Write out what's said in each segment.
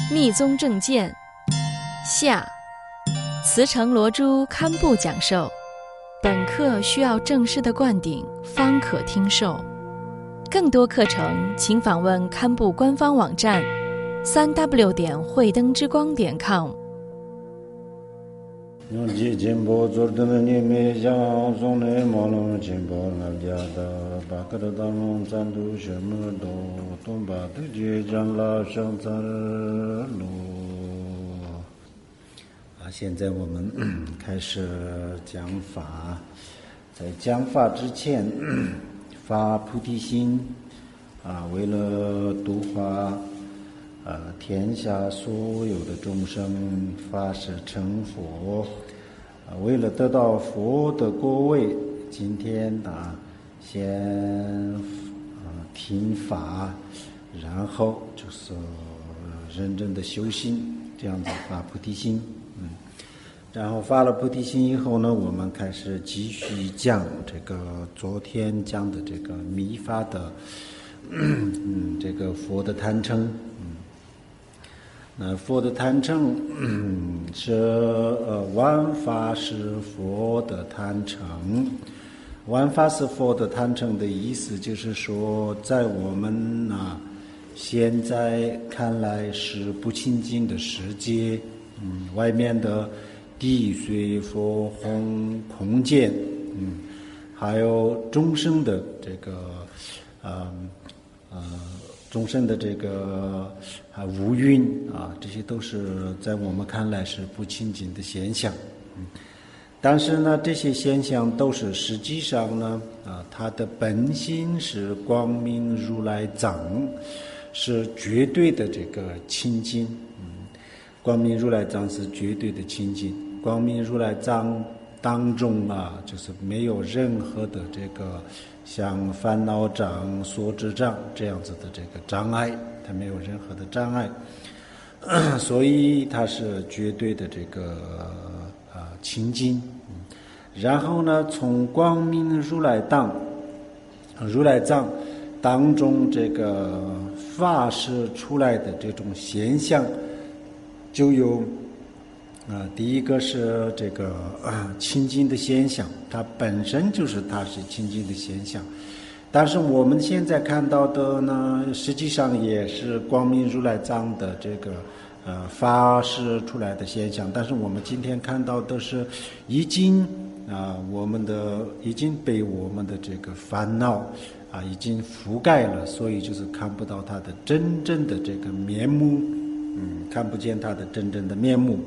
密宗正见下，慈城罗珠堪布讲授。本课需要正式的灌顶方可听受。更多课程请访问堪布官方网站3w 慧灯之光.com。 用基金波做的你没想送的毛龙金波那家的把个的当龙咱都什么都东把的绝将拉上咱路啊！现在我们开始讲法，在讲法之前发菩提心啊，为了度化天下所有的众生发誓成佛为了得到佛的果位，今天先听法，然后就是认真的修心，这样子发菩提心。然后发了菩提心以后呢，我们开始继续讲这个昨天讲的这个密法的这个佛的坛城。那佛的坛城是万法是佛的坛城。万法是佛的坛城的意思就是说，在我们现在看来是不清净的世界，外面的地水火风空间，还有众生的这个众生的这个五蕴这些都是在我们看来是不清净的现象。但是呢，这些现象都是实际上呢它的本性是光明如来藏，是绝对的这个清净。光明如来藏是绝对的清净。光明如来藏当中就是没有任何的这个像烦恼障、所知障这样子的这个障碍，它没有任何的障碍，所以它是绝对的这个清净。然后呢，从光明如来藏当中这个发示出来的这种现象，就有第一个是这个清净的现象，它本身它是清净的现象。但是我们现在看到的呢，实际上也是光明如来藏的这个发示出来的现象。但是我们今天看到的是已经被我们的这个烦恼已经覆盖了，所以就是看不到它的真正的这个面目，看不见它的真正的面目。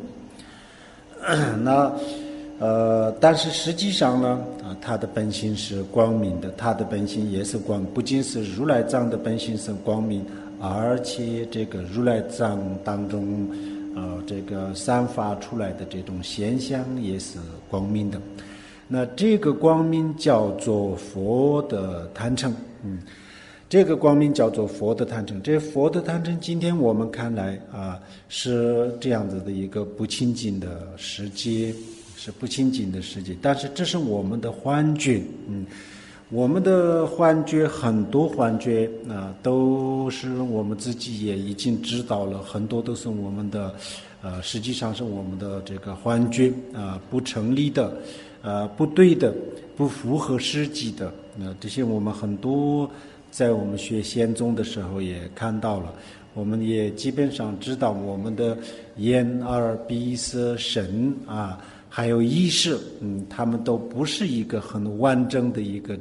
但是实际上呢它的本性是光明的，它的本性也是光，不仅是如来藏的本性是光明，而且这个如来藏当中这个散发出来的这种现象也是光明的。那这个光明叫做佛的坛城。这个光明叫做佛的坛城。这佛的坛城今天我们看来是这样子的一个不清净的世界，是不清净的世界。但是这是我们的幻觉。我们的幻觉，很多幻觉都是我们自己也已经知道了，很多都是我们的实际上是我们的这个幻觉不成立的不对的，不符合实际的。这些我们很多在我们学仙宗的时候也看到了，我们也基本上知道我们的眼耳鼻舌身还有意识，他们都不是一个很完整的一个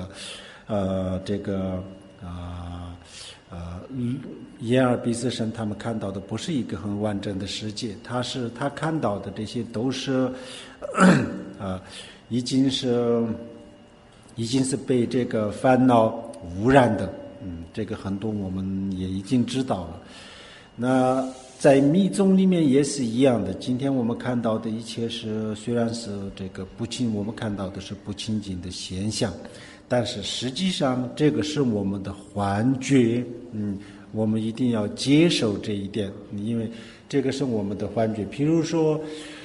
眼耳鼻舌身，他们看到的不是一个很完整的世界，他看到的这些都是已经是被这个烦恼污染的。这个很多我们也已经知道了。那在密宗里面也是一样的，今天我们看到的一切虽然是这个我们看到的是不清净的现象，但是实际上这个是我们的幻觉。我们一定要接受这一点，因为这个是我们的幻觉。譬如说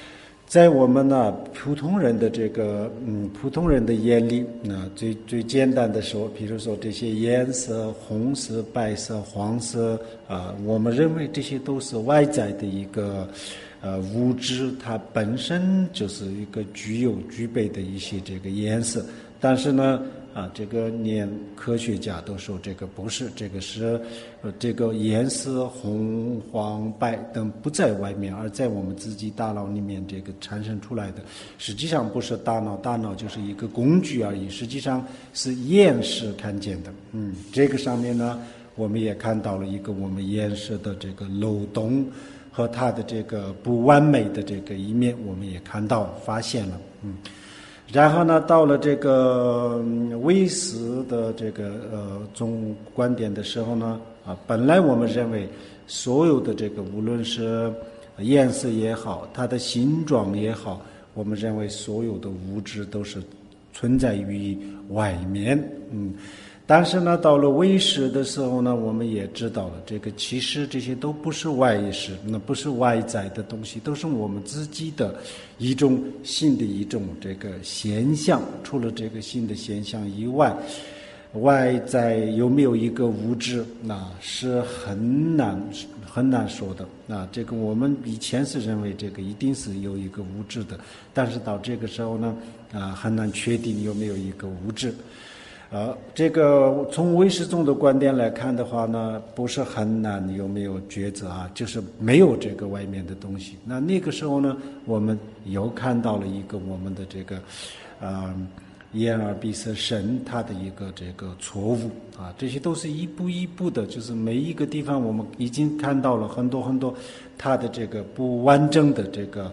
在我们呢普通人的普通人的眼里，最简单的说，比如说这些颜色，红色、白色、黄色我们认为这些都是外在的一个物质，它本身就是一个具备的一些这个颜色，但是呢这个连科学家都说这个不是，这个是这个颜色红黄白等不在外面，而在我们自己大脑里面这个产生出来的，实际上不是大脑就是一个工具而已，实际上是眼是看见的。这个上面呢我们也看到了一个我们眼识的这个漏洞和它的这个不完美的这个一面，我们也看到发现了。然后呢，到了这个唯识的这个总观点的时候呢，本来我们认为所有的这个无论是颜色也好，它的形状也好，我们认为所有的物质都是存在于外面。但是呢，到了唯识的时候呢，我们也知道了，这个其实这些都不是外识，那不是外在的东西，都是我们自己的一种新的一种这个现象。除了这个新的现象以外，外在有没有一个物质，那是很难说的。这个我们以前是认为这个一定是有一个物质的，但是到这个时候呢，很难确定有没有一个物质。这个从唯识宗的观点来看的话呢，不是很难有没有抉择就是没有这个外面的东西。那个时候呢，我们又看到了一个我们的这个眼耳鼻舌身它的一个这个错误这些都是一步一步的，就是每一个地方我们已经看到了很多很多它的这个不完整的这个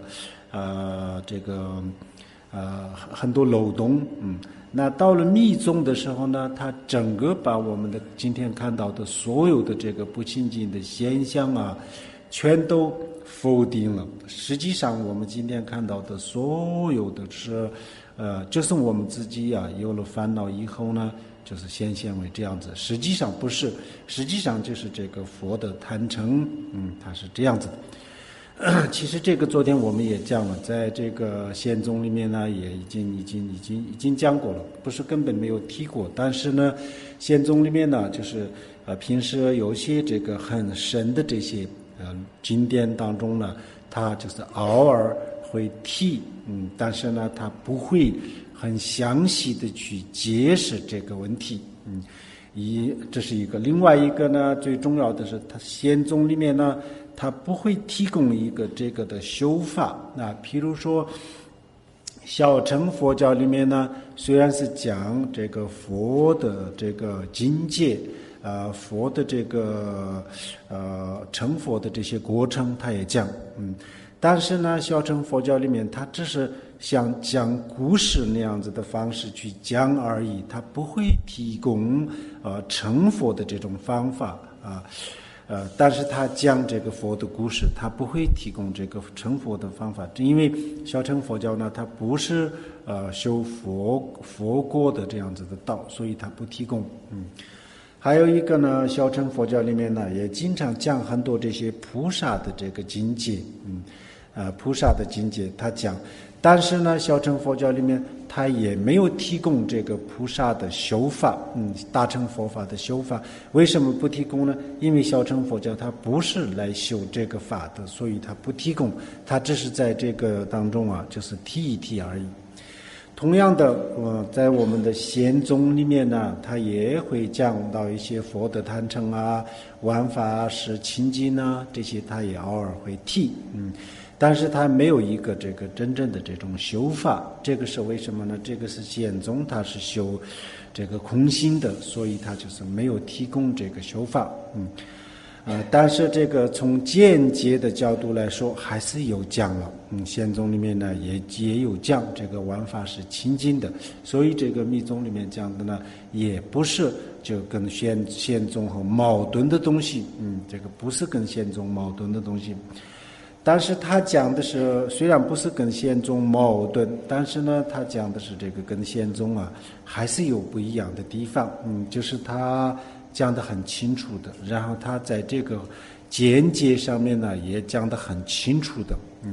很多漏洞。那到了密宗的时候呢，它整个把我们的今天看到的所有的这个不清净的现象全都否定了。实际上我们今天看到的所有的是就是我们自己有了烦恼以后呢，就是显现为这样子，实际上不是，实际上就是这个佛的坛城它是这样子的。其实这个昨天我们也讲了，在这个宪宗里面呢，也已经讲过了，不是根本没有提过。但是呢，宪宗里面呢，就是平时有些这个很深的这些经典当中呢，它就是偶尔会提，但是呢，它不会很详细的去解释这个问题。这是一个。另外一个呢，最重要的是，它宪宗里面呢，它不会提供一个这个的修法。譬如说小乘佛教里面呢，虽然是讲这个佛的这个境界佛的这个成佛的这些过程它也讲，但是呢小乘佛教里面它只是像讲故事那样子的方式去讲而已，它不会提供成佛的这种方法但是他讲这个佛的故事，他不会提供这个成佛的方法，因为小乘佛教呢，它不是修佛果的这样子的道，所以他不提供。还有一个呢，小乘佛教里面呢，也经常讲很多这些菩萨的这个境界，菩萨的境界他讲，但是呢，小乘佛教里面他也没有提供这个菩萨的修法，大乘佛法的修法。为什么不提供呢？因为小乘佛教它不是来修这个法的，所以它不提供，它只是在这个当中就是提一提而已。同样的，在我们的宪宗里面呢，它也会讲到一些佛的坛城万法是清净这些它也偶尔会提，但是它没有一个这个真正的这种修法。这个是为什么呢？这个是宪宗它是修这个空性的，所以它就是没有提供这个修法。但是这个从间接的角度来说，还是有讲了。宪宗里面呢也有讲这个万法是清净的，所以这个密宗里面讲的呢，也不是就跟宪宗和矛盾的东西。这个不是跟宪宗矛盾的东西。但是他讲的是，虽然不是跟宪宗矛盾，但是呢，他讲的是这个跟宪宗还是有不一样的地方。就是他讲得很清楚的，然后他在这个见解上面呢也讲得很清楚的。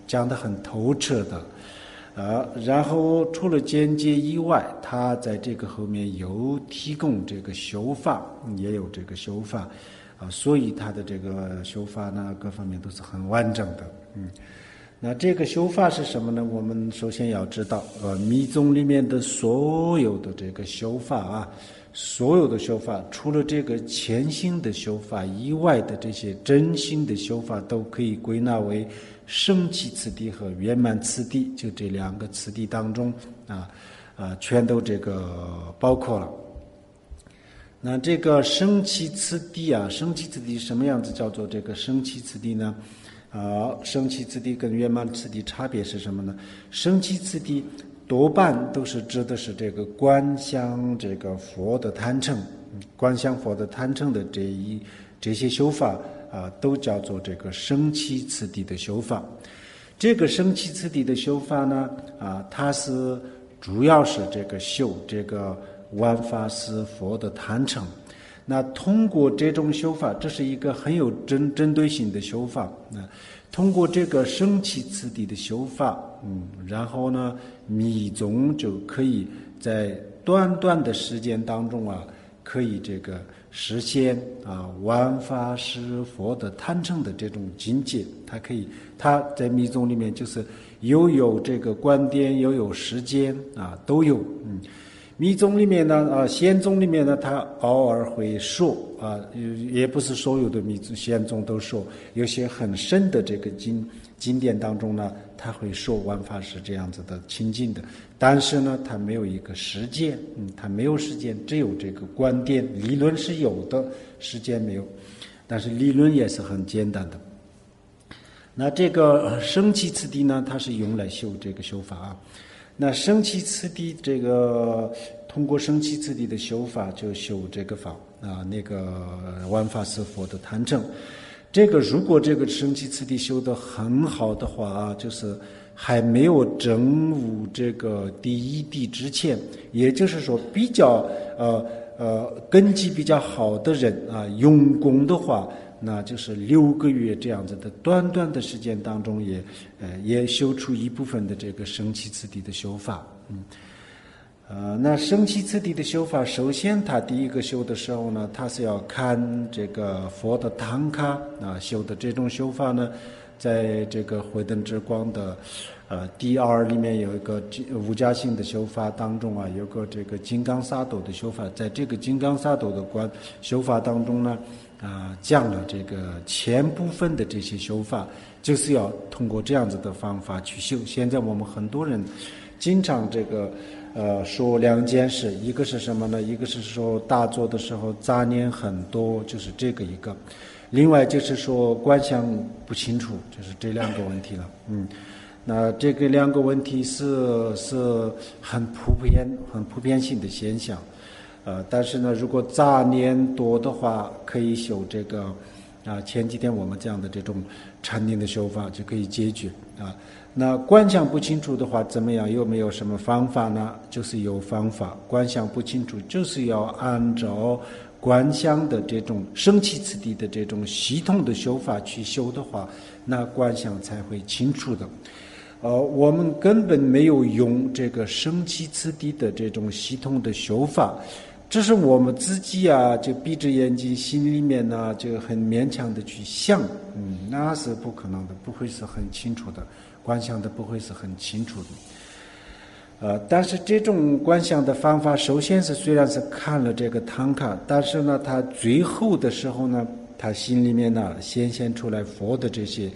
讲得很透彻的。然后除了简介以外，他在这个后面有提供这个修法，也有这个修法，所以他的这个修法呢，各方面都是很完整的。那这个修法是什么呢？我们首先要知道，密宗里面的所有的这个修法所有的修法，除了这个前行的修法以外的这些真心的修法，都可以归纳为升起次第和圆满次第，就这两个次第当中全都这个包括了。那这个升起次第升起次第什么样子叫做这个升起次第呢？升起次第跟圆满次第差别是什么呢？升起次第多半都是指的是这个观想这个佛的坛城，观想佛的坛城的这些修法都叫做这个升起次第的修法。这个升起次第的修法呢，它是主要是这个修这个万法是佛的坛城。那通过这种修法，这是一个很有针对性的修法。通过这个升起次第的修法，然后呢，密宗就可以在短短的时间当中可以这个实现万法是佛的坛城的这种境界。它在密宗里面就是又有这个观点，又有时间都有。密宗里面呢，显宗里面呢，他偶尔会说也不是所有的显宗都说，有些很深的这个经典当中呢，他会说万法是这样子的清净的，但是呢，他没有一个实践，他没有实践，只有这个观点，理论是有的，实践没有，但是理论也是很简单的。那这个升起次第呢，它是用来修这个修法那升起次第这个通过升起次第的修法就修这个法那个万法是佛的坛城。这个如果这个升起次第修得很好的话就是还没有证悟这个第一地之前，也就是说比较根基比较好的人用功的话，那就是6个月这样子的短短的时间当中也修出一部分的这个升起次第的修法。那升起次第的修法，首先他第一个修的时候呢，他是要看这个佛的堂卡修的这种修法呢，在这个慧灯之光的第2里面有一个无家性的修法当中有个这个金刚萨埵的修法，在这个金刚萨埵的修法当中呢讲了这个前部分的这些修法，就是要通过这样子的方法去修。现在我们很多人经常这个说2件事，一个是什么呢？一个是说打坐的时候杂念很多，就是这个一个；另外就是说观想不清楚，就是这2个问题了。那这个2个问题是很普遍性的现象。但是呢，如果杂念多的话，可以修这个前几天我们讲的这种禅定的修法就可以解决那观想不清楚的话怎么样？有没有什么方法呢？就是有方法。观想不清楚，就是要按照观想的这种升起次第的这种系统的修法去修的话，那观想才会清楚的。我们根本没有用这个升起次第的这种系统的修法，这是我们自己就闭着眼睛，心里面呢就很勉强的去想，那是不可能的，不会是很清楚的，观想的不会是很清楚的。但是这种观想的方法，首先是虽然是看了这个堂卡，但是呢，他最后的时候呢，他心里面呢显现出来佛的这些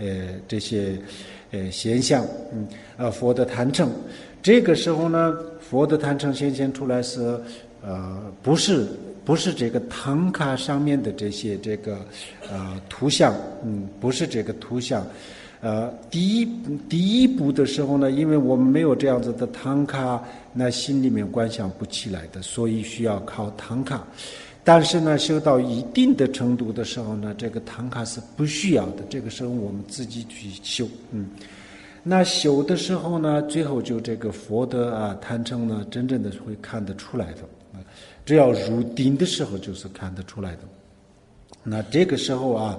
现象，佛的坛城。这个时候呢，佛的坛城显现出来是不是这个堂卡上面的这些这个图像，不是这个图像。第一步的时候呢，因为我们没有这样子的堂卡，那心里面观想不起来的，所以需要靠堂卡。但是呢，修到一定的程度的时候呢，这个堂卡是不需要的，这个时候我们自己去修。那修的时候呢，最后就这个佛的坛城呢，真正的会看得出来的。只要入定的时候就是看得出来的。那这个时候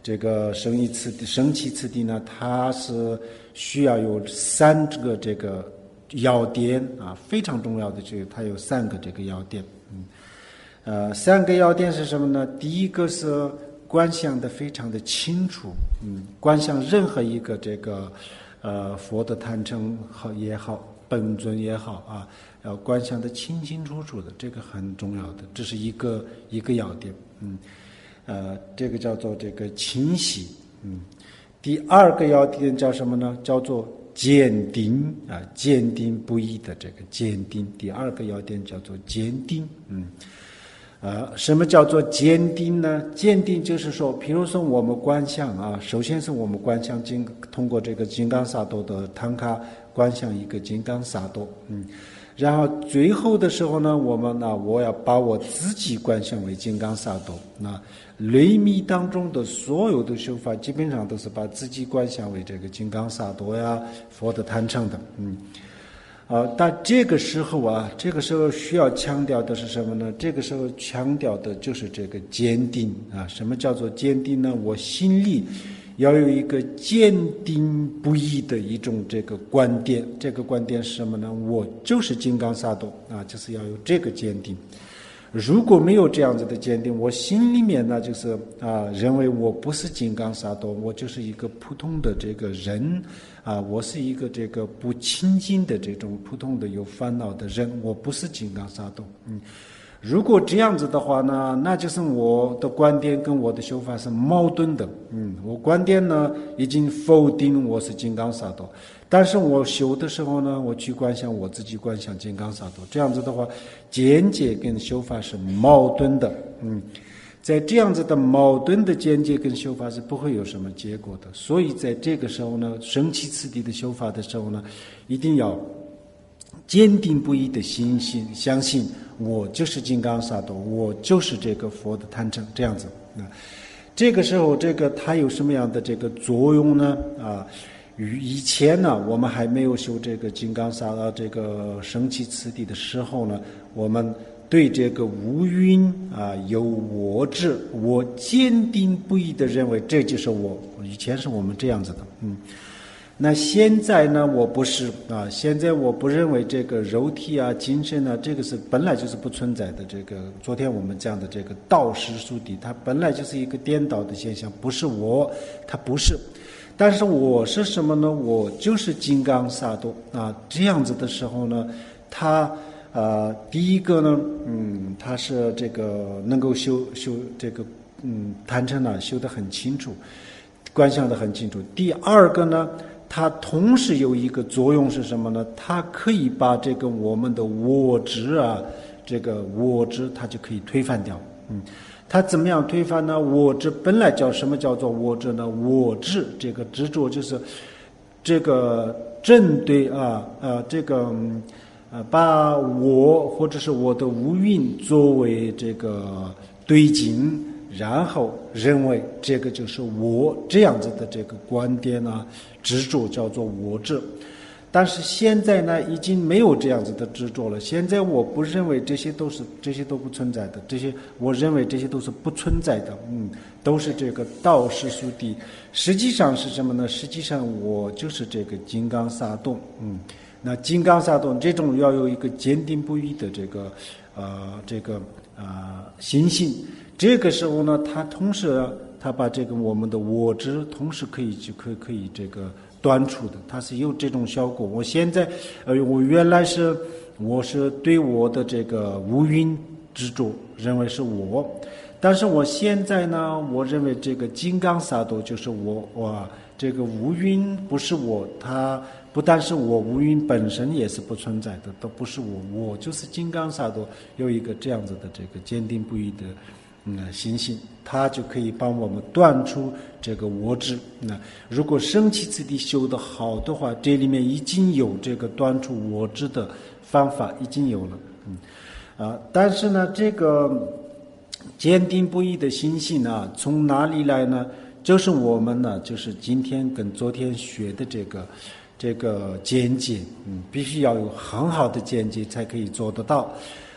这个升起次第呢，它是需要有3个这个要点啊，非常重要的它有3个这个要点。3个要点是什么呢？第一个是观想的非常的清楚，观想任何一个这个佛的坛城也好，本尊也好啊，要观想的清清楚楚的，这个很重要的，这是一个要点。这个叫做这个清晰。第2个要点叫什么呢？叫做坚定啊，坚定不移的这个坚定。第2个要点叫做坚定。什么叫做坚定呢？坚定就是说，比如说我们观想啊，首先是我们观想通过这个金刚萨埵的唐卡观想一个金刚萨埵，然后最后的时候呢，我要把我自己观想为金刚萨埵。那雷密当中的所有的修法基本上都是把自己观想为这个金刚萨埵呀，佛的坛城的。但这个时候需要强调的是什么呢？这个时候强调的就是这个坚定啊。什么叫做坚定呢？我心里要有一个坚定不移的一种这个观点。这个观点是什么呢？我就是金刚萨埵啊，就是要有这个坚定。如果没有这样子的坚定，我心里面呢就是认为我不是金刚萨埵，我就是一个普通的这个人啊，我是一个这个不清净的这种普通的有烦恼的人，我不是金刚萨埵。如果这样子的话呢，那就是我的观点跟我的修法是矛盾的。我观点呢已经否定我是金刚萨埵，但是我修的时候呢，我去观想我自己观想金刚萨埵，这样子的话，见解跟修法是矛盾的。在这样子的矛盾的见解跟修法是不会有什么结果的。所以在这个时候呢，升起次第的修法的时候呢，一定要坚定不移的相信我就是金刚萨埵，我就是这个佛的坛城，这样子。这个时候它有什么样的这个作用呢？以前呢，我们还没有修这个金刚萨埵这个升起次第的时候呢，我们对这个无蕴有我执，我坚定不移的认为这就是我。以前是我们这样子的。那现在呢，我不是现在我不认为这个肉体精神这个是本来就是不存在的。这个昨天我们讲的这个道实殊谛，它本来就是一个颠倒的现象，不是我，它不是。但是我是什么呢？我就是金刚萨埵这样子的时候呢，它第一个呢，它是这个能够修这个坛城修得很清楚，观想得很清楚。第2个呢，它同时有一个作用是什么呢？它可以把这个我们的我执这个我执它就可以推翻掉。它怎么样推翻呢？我执本来什么叫做我执呢？我执这个执着就是这个针对这个把我或者是我的无蕴作为这个对境，然后认为这个就是我，这样子的这个观点执着叫做我执。但是现在呢，已经没有这样子的执着了。现在我不认为这些都不存在的，我认为这些都是不存在的，都是这个道实殊谛。实际上是什么呢？实际上我就是这个金刚萨埵。那金刚萨埵这种要有一个坚定不移的这个心性。这个时候呢，它同时它把这个我们的我执同时可以这个断除的，它是有这种效果。我现在我原来我是对我的这个无蕴执着认为是我，但是我现在呢，我认为这个金刚萨埵就是我这个无蕴不是我，它不但是我，无蕴本身也是不存在的，都不是我就是金刚萨埵，有一个这样子的这个坚定不移的心性，它就可以帮我们断除这个我执。如果升起次第修得好的话，这里面已经有这个断除我执的方法，已经有了。但是呢，这个坚定不移的心性从哪里来呢？就是我们呢，就是今天跟昨天学的这个见解，必须要有很好的见解才可以做得到。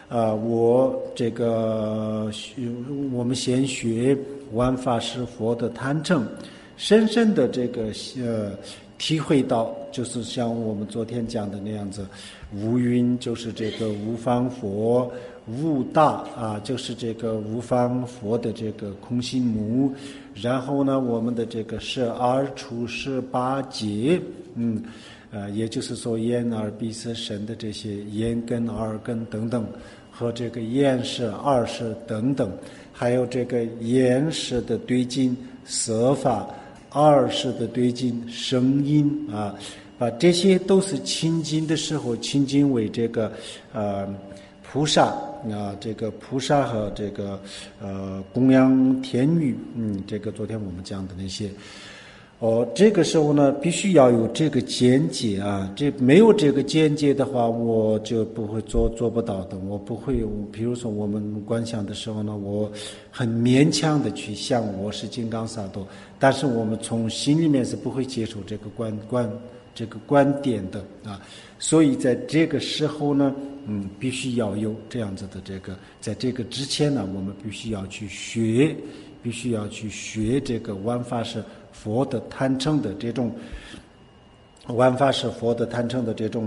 我们先学万法是佛的贪嗔，深深的体会到，就是像我们昨天讲的那样子，无云就是这个无方佛，无大就是这个无方佛的这个空心母，然后呢，我们的这个12处18劫，也就是说眼耳鼻舌身的这些眼根耳根等等，和这个眼识耳识等等，还有这个眼识的对境色法，耳识的对境声音这些都是亲近的时候亲近为这个菩萨这个菩萨和这个供养天女，这个昨天我们讲的那些。这个时候呢，必须要有这个见解这没有这个见解的话，我就不会做不到的。我不会，比如说我们观想的时候呢，我很勉强的去想我是金刚萨埵，但是我们从心里面是不会接受这个观点的所以在这个时候呢，必须要有这样子的在这个之前呢，我们必须要去学这个万法是佛的贪嗔的这种万法是佛的贪嗔的这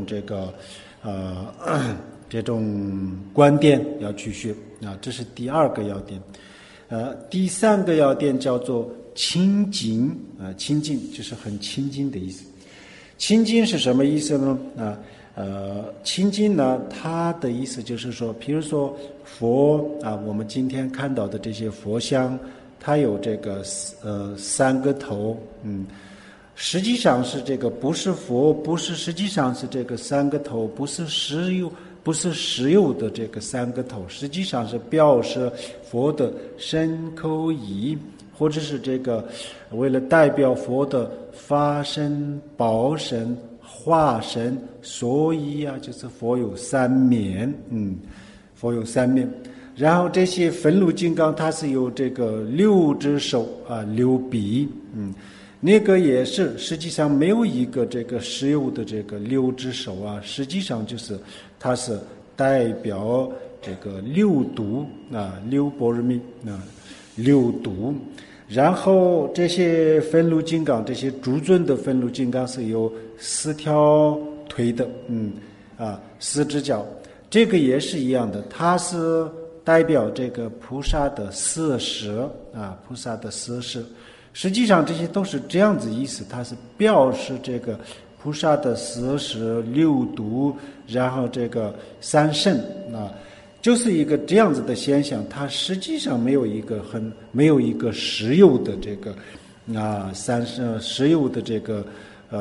种观点要去学这是第2个要点。第3个要点叫做清净清净就是很清净的意思。清净是什么意思呢？清净呢，它的意思就是说，比如说佛我们今天看到的这些佛像，它有这个3个头，实际上是这个不是佛，实际上是这个3个头，不是实有的这个3个头，实际上是表示佛的身口意，或者是这个为了代表佛的法身、报身、化身，所以就是佛有3面，佛有3面。然后这些分路金刚它是有这个6只手6臂，那个也是实际上没有一个这个实有的这个6只手实际上就是它是代表这个6度6般若蜜6度。然后这些分路金刚，这些诸尊的分路金刚是有4条腿的4只脚，这个也是一样的，它是代表这个菩萨的色识菩萨的色识。实际上这些都是这样子意思，它是表示这个菩萨的色识6度，然后这个3圣就是一个这样子的现象。它实际上没有一个实有的这个实有的这个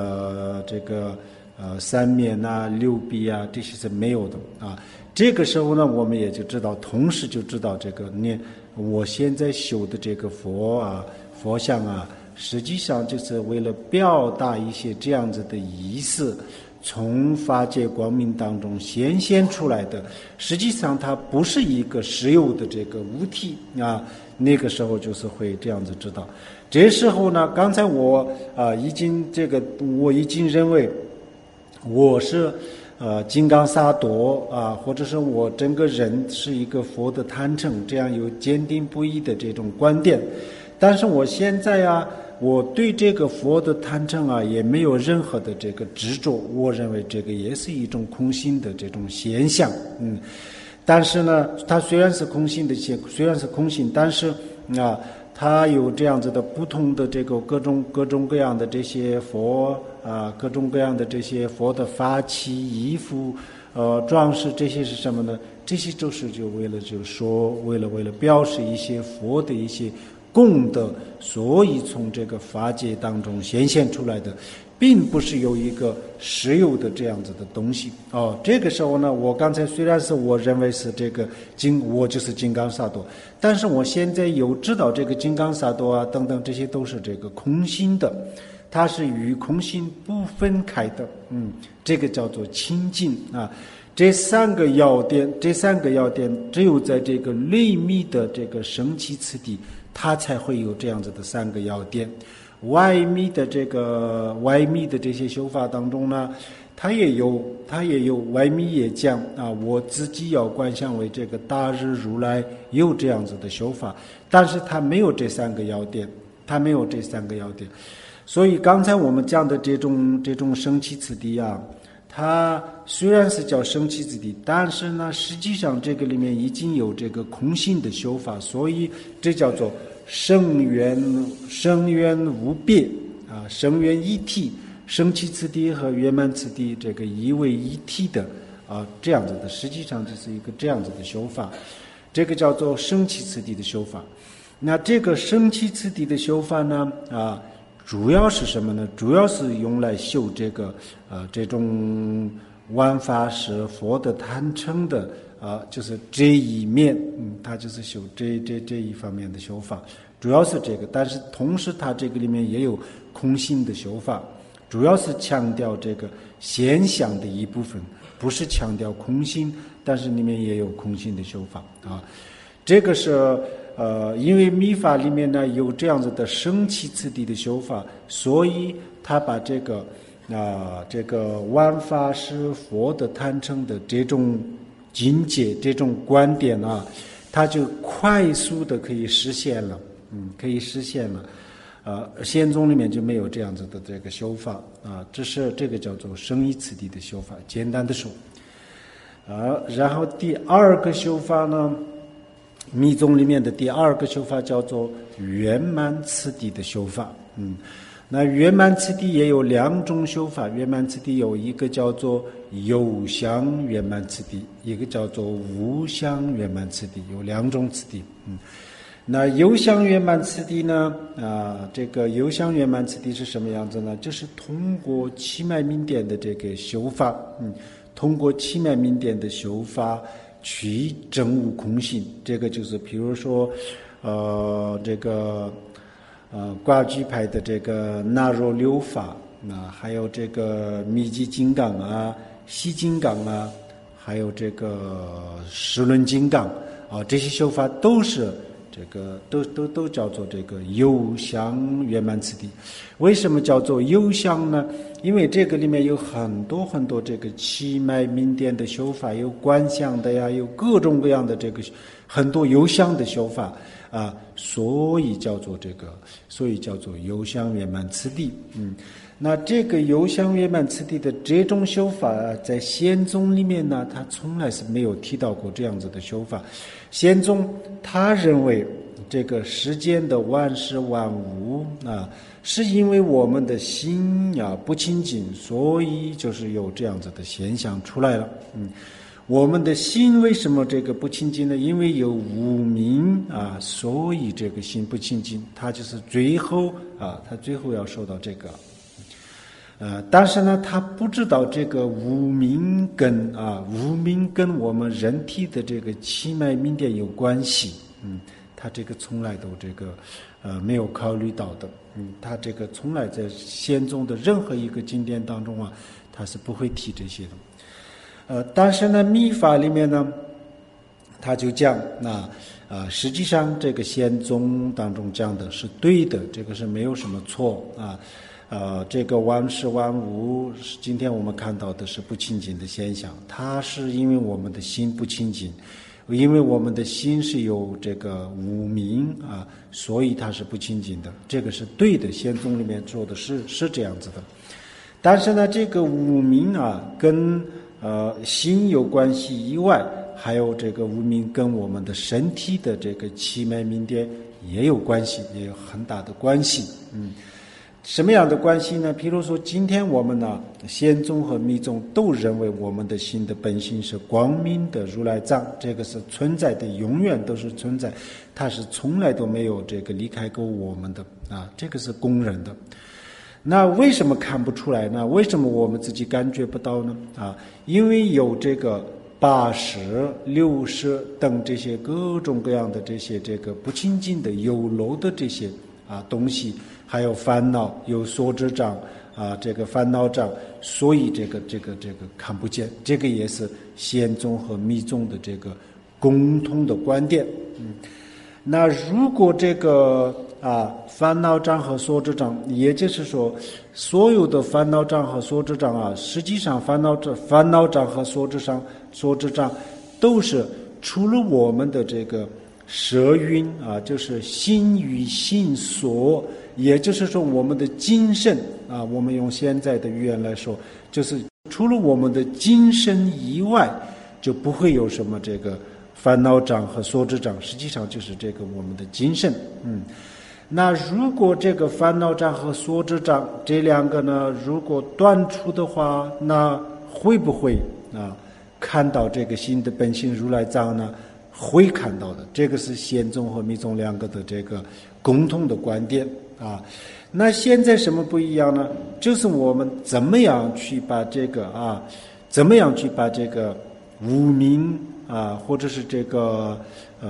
3面6臂这些是没有的这个时候呢，我们也就知道，同时就知道这个我现在修的这个佛像实际上就是为了表达一些这样子的意思，从法界光明当中显现出来的。实际上它不是一个实有的这个物体那个时候就是会这样子知道。这时候呢，刚才我已经认为我是金刚萨埵或者是我整个人是一个佛的贪嗔，这样有坚定不移的这种观点。但是我现在我对这个佛的贪嗔也没有任何的这个执着，我认为这个也是一种空性的这种现象。但是呢，它虽然是空性，但是它有这样子的不同的这个各种各样的这些佛各种各样的这些佛的法器衣服装饰，这些是什么呢？这些就是为了表示一些佛的一些功德，所以从这个法界当中显现出来的，并不是有一个实有的这样子的东西这个时候呢，我刚才虽然是我认为是这个我就是金刚萨埵，但是我现在有知道这个金刚萨埵等等，这些都是这个空性的，它是与空性不分开的这个叫做清净这3个要点只有在这个内密的这个升起次第，它才会有这样子的3个要点。外密的这些修法当中呢， 他也有外面也讲啊，我自己要观想为这个大日如来，有这样子的修法，但是他没有这三个要点，所以刚才我们讲的这种生起次第啊，它虽然是叫生起次第，但是呢，实际上这个里面已经有这个空性的修法，所以这叫做生缘无别啊，生缘一体。生起次第和圆满次第这个一为一体的啊，这样子的，实际上就是一个这样子的修法，这个叫做生起次第的修法。那这个生起次第的修法呢啊，主要是什么呢？主要是用来修这个这种万法是佛的贪嗔的就是这一面，它就是修这一方面的修法，主要是这个。但是同时它这个里面也有空性的修法。主要是强调这个现象的一部分，不是强调空性，但是里面也有空性的修法啊。这个是因为密法里面呢有这样子的生起次第的修法，所以他把这个万法是佛的贪嗔的这种境界、这种观点啊，它就快速的可以实现了，仙宗里面就没有这样子的这个修法啊，这个叫做生一次第的修法，简单的说然后第二个修法呢，密宗里面的第二个修法叫做圆满次第的修法。那圆满次第也有两种修法，圆满次第有一个叫做有相圆满次第，一个叫做无相圆满次第，有两种次第。那有相圆满次第呢这个有相圆满次第是什么样子呢？就是通过七脉明点的这个修法，通过七脉明点的修法去证悟空性。这个就是比如说这个挂具派的这个纳若六法还有这个密集金刚啊、细金刚啊，还有这个十轮金刚这些修法都是这个都叫做这个有相圆满次第。为什么叫做有相呢？因为这个里面有很多很多这个七脉明点的修法，有观相的呀，有各种各样的这个很多有相的修法所以叫做有相圆满次第。那这个有相圆满次第的这种修法在仙宗里面呢，他从来是没有提到过这样子的修法。仙宗他认为这个世间的万事万物是因为我们的心不清净，所以就是有这样子的现象出来了。我们的心为什么这个不清净呢？因为有无明所以这个心不清净，他就是最后要受到这个但是呢，他不知道这个无明跟我们人体的这个七脉明点有关系。他这个从来都这个没有考虑到的。他这个从来在仙宗的任何一个经典当中他是不会提这些的。但是呢，密法里面呢，他就讲实际上这个仙宗当中讲的是对的，这个是没有什么错这个万事万物今天我们看到的是不清净的现象，它是因为我们的心不清净，因为我们的心是有这个无明所以它是不清净的，这个是对的，仙宗里面说的是这样子的。但是呢，这个无明跟心有关系以外，还有这个无明跟我们的身体的这个七脉明点也有关系，也有很大的关系。什么样的关系呢？譬如说今天我们仙宗和密宗都认为我们的心的本性是光明的如来藏，这个是存在的，永远都是存在，它是从来都没有这个离开过我们的这个是公认的。那为什么看不出来呢？为什么我们自己感觉不到呢？因为有这个80、60等这些各种各样的这些这个不清净的有漏的这些东西，还有烦恼，有所知障这个烦恼障，所以这个看不见，这个也是仙宗和密宗的这个共同的观点。那如果这个烦恼障和所知障，也就是说，所有的烦恼障和所知障实际上烦恼障和所知障都是除了我们的这个舍蕴就是心与心所，也就是说我们的精神我们用现在的语言来说，就是除了我们的精神以外，就不会有什么这个烦恼障和所知障，实际上就是这个我们的精神。那如果这个烦恼障和所知障这两个呢，如果断除的话，那会不会看到这个心的本性如来藏呢？会看到的，这个是显宗和密宗两个的这个共同的观点那现在什么不一样呢？就是我们怎么样去把这个无明或者是这个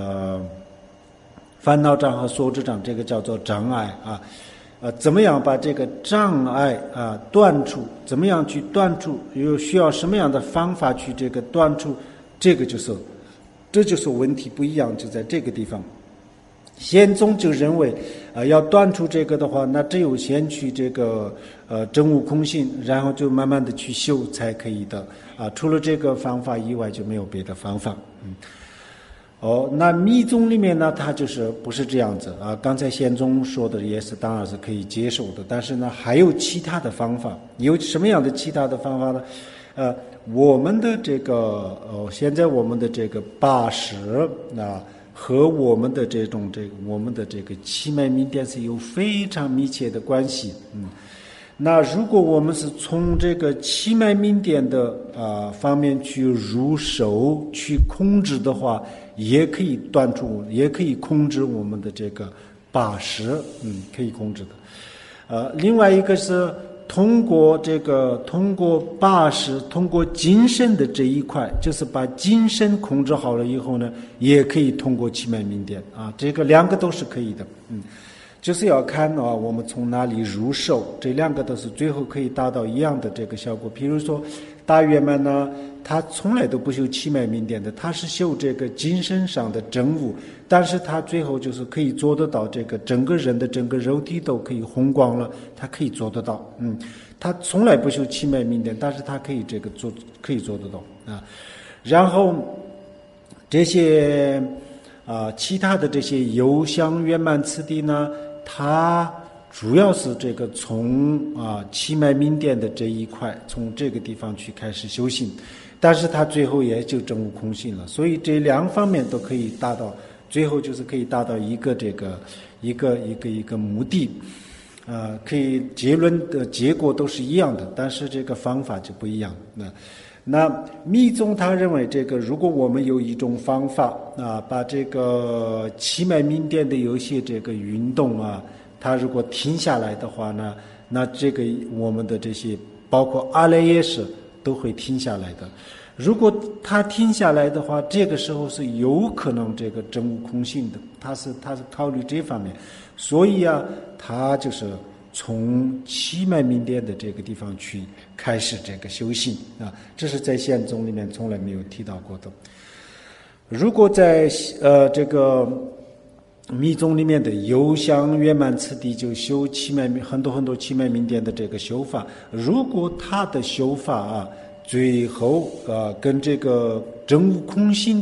烦恼障和所知障，这个叫做障碍怎么样把这个障碍断除？怎么样去断除？又需要什么样的方法去这个断除？这就是问题不一样，就在这个地方。显宗就认为要断除这个的话，那只有先去这个真悟空性，然后就慢慢的去修才可以的除了这个方法以外就没有别的方法。那密宗里面呢，它就是不是这样子刚才显宗说的也是当然是可以接受的，但是呢还有其他的方法。有什么样的其他的方法呢？我们的这个现在我们的这个八识和我们的我们的这个七脉明点是有非常密切的关系。那如果我们是从这个七脉明点的方面去入手去控制的话，也可以断除，也可以控制我们的这个八识，可以控制的。另外一个是通过八识，通过精神的这一块，就是把精神控制好了以后呢，也可以通过七脉明点这个两个都是可以的。就是要看我们从哪里入手，这两个都是最后可以达到一样的这个效果。比如说大圆满呢，他从来都不修七脉明点的，他是修这个精神上的真悟，但是他最后就是可以做得到这个整个人的整个肉体都可以红光了，他可以做得到。他从来不修七脉明点，但是他可以可以做得到然后这些其他的这些有相圆满次第呢，它主要是这个从七脉明点的这一块，从这个地方去开始修行，但是它最后也就证悟空性了。所以这两方面都可以达到，最后就是可以达到一个目的，可以结论的结果都是一样的，但是这个方法就不一样。那密宗他认为这个，如果我们有一种方法把这个七脉明点的有些这个运动它如果停下来的话呢，那这个我们的这些包括阿赖耶识都会停下来的。如果它停下来的话，这个时候是有可能这个证悟空性的，他是考虑这方面，所以他就是从七脉明点的这个地方去开始这个修行这是在显宗里面从来没有提到过的。如果在这个密宗里面的有相圆满次第，就修七脉很多七脉明点的这个修法，如果他的修法最后跟这个真悟空性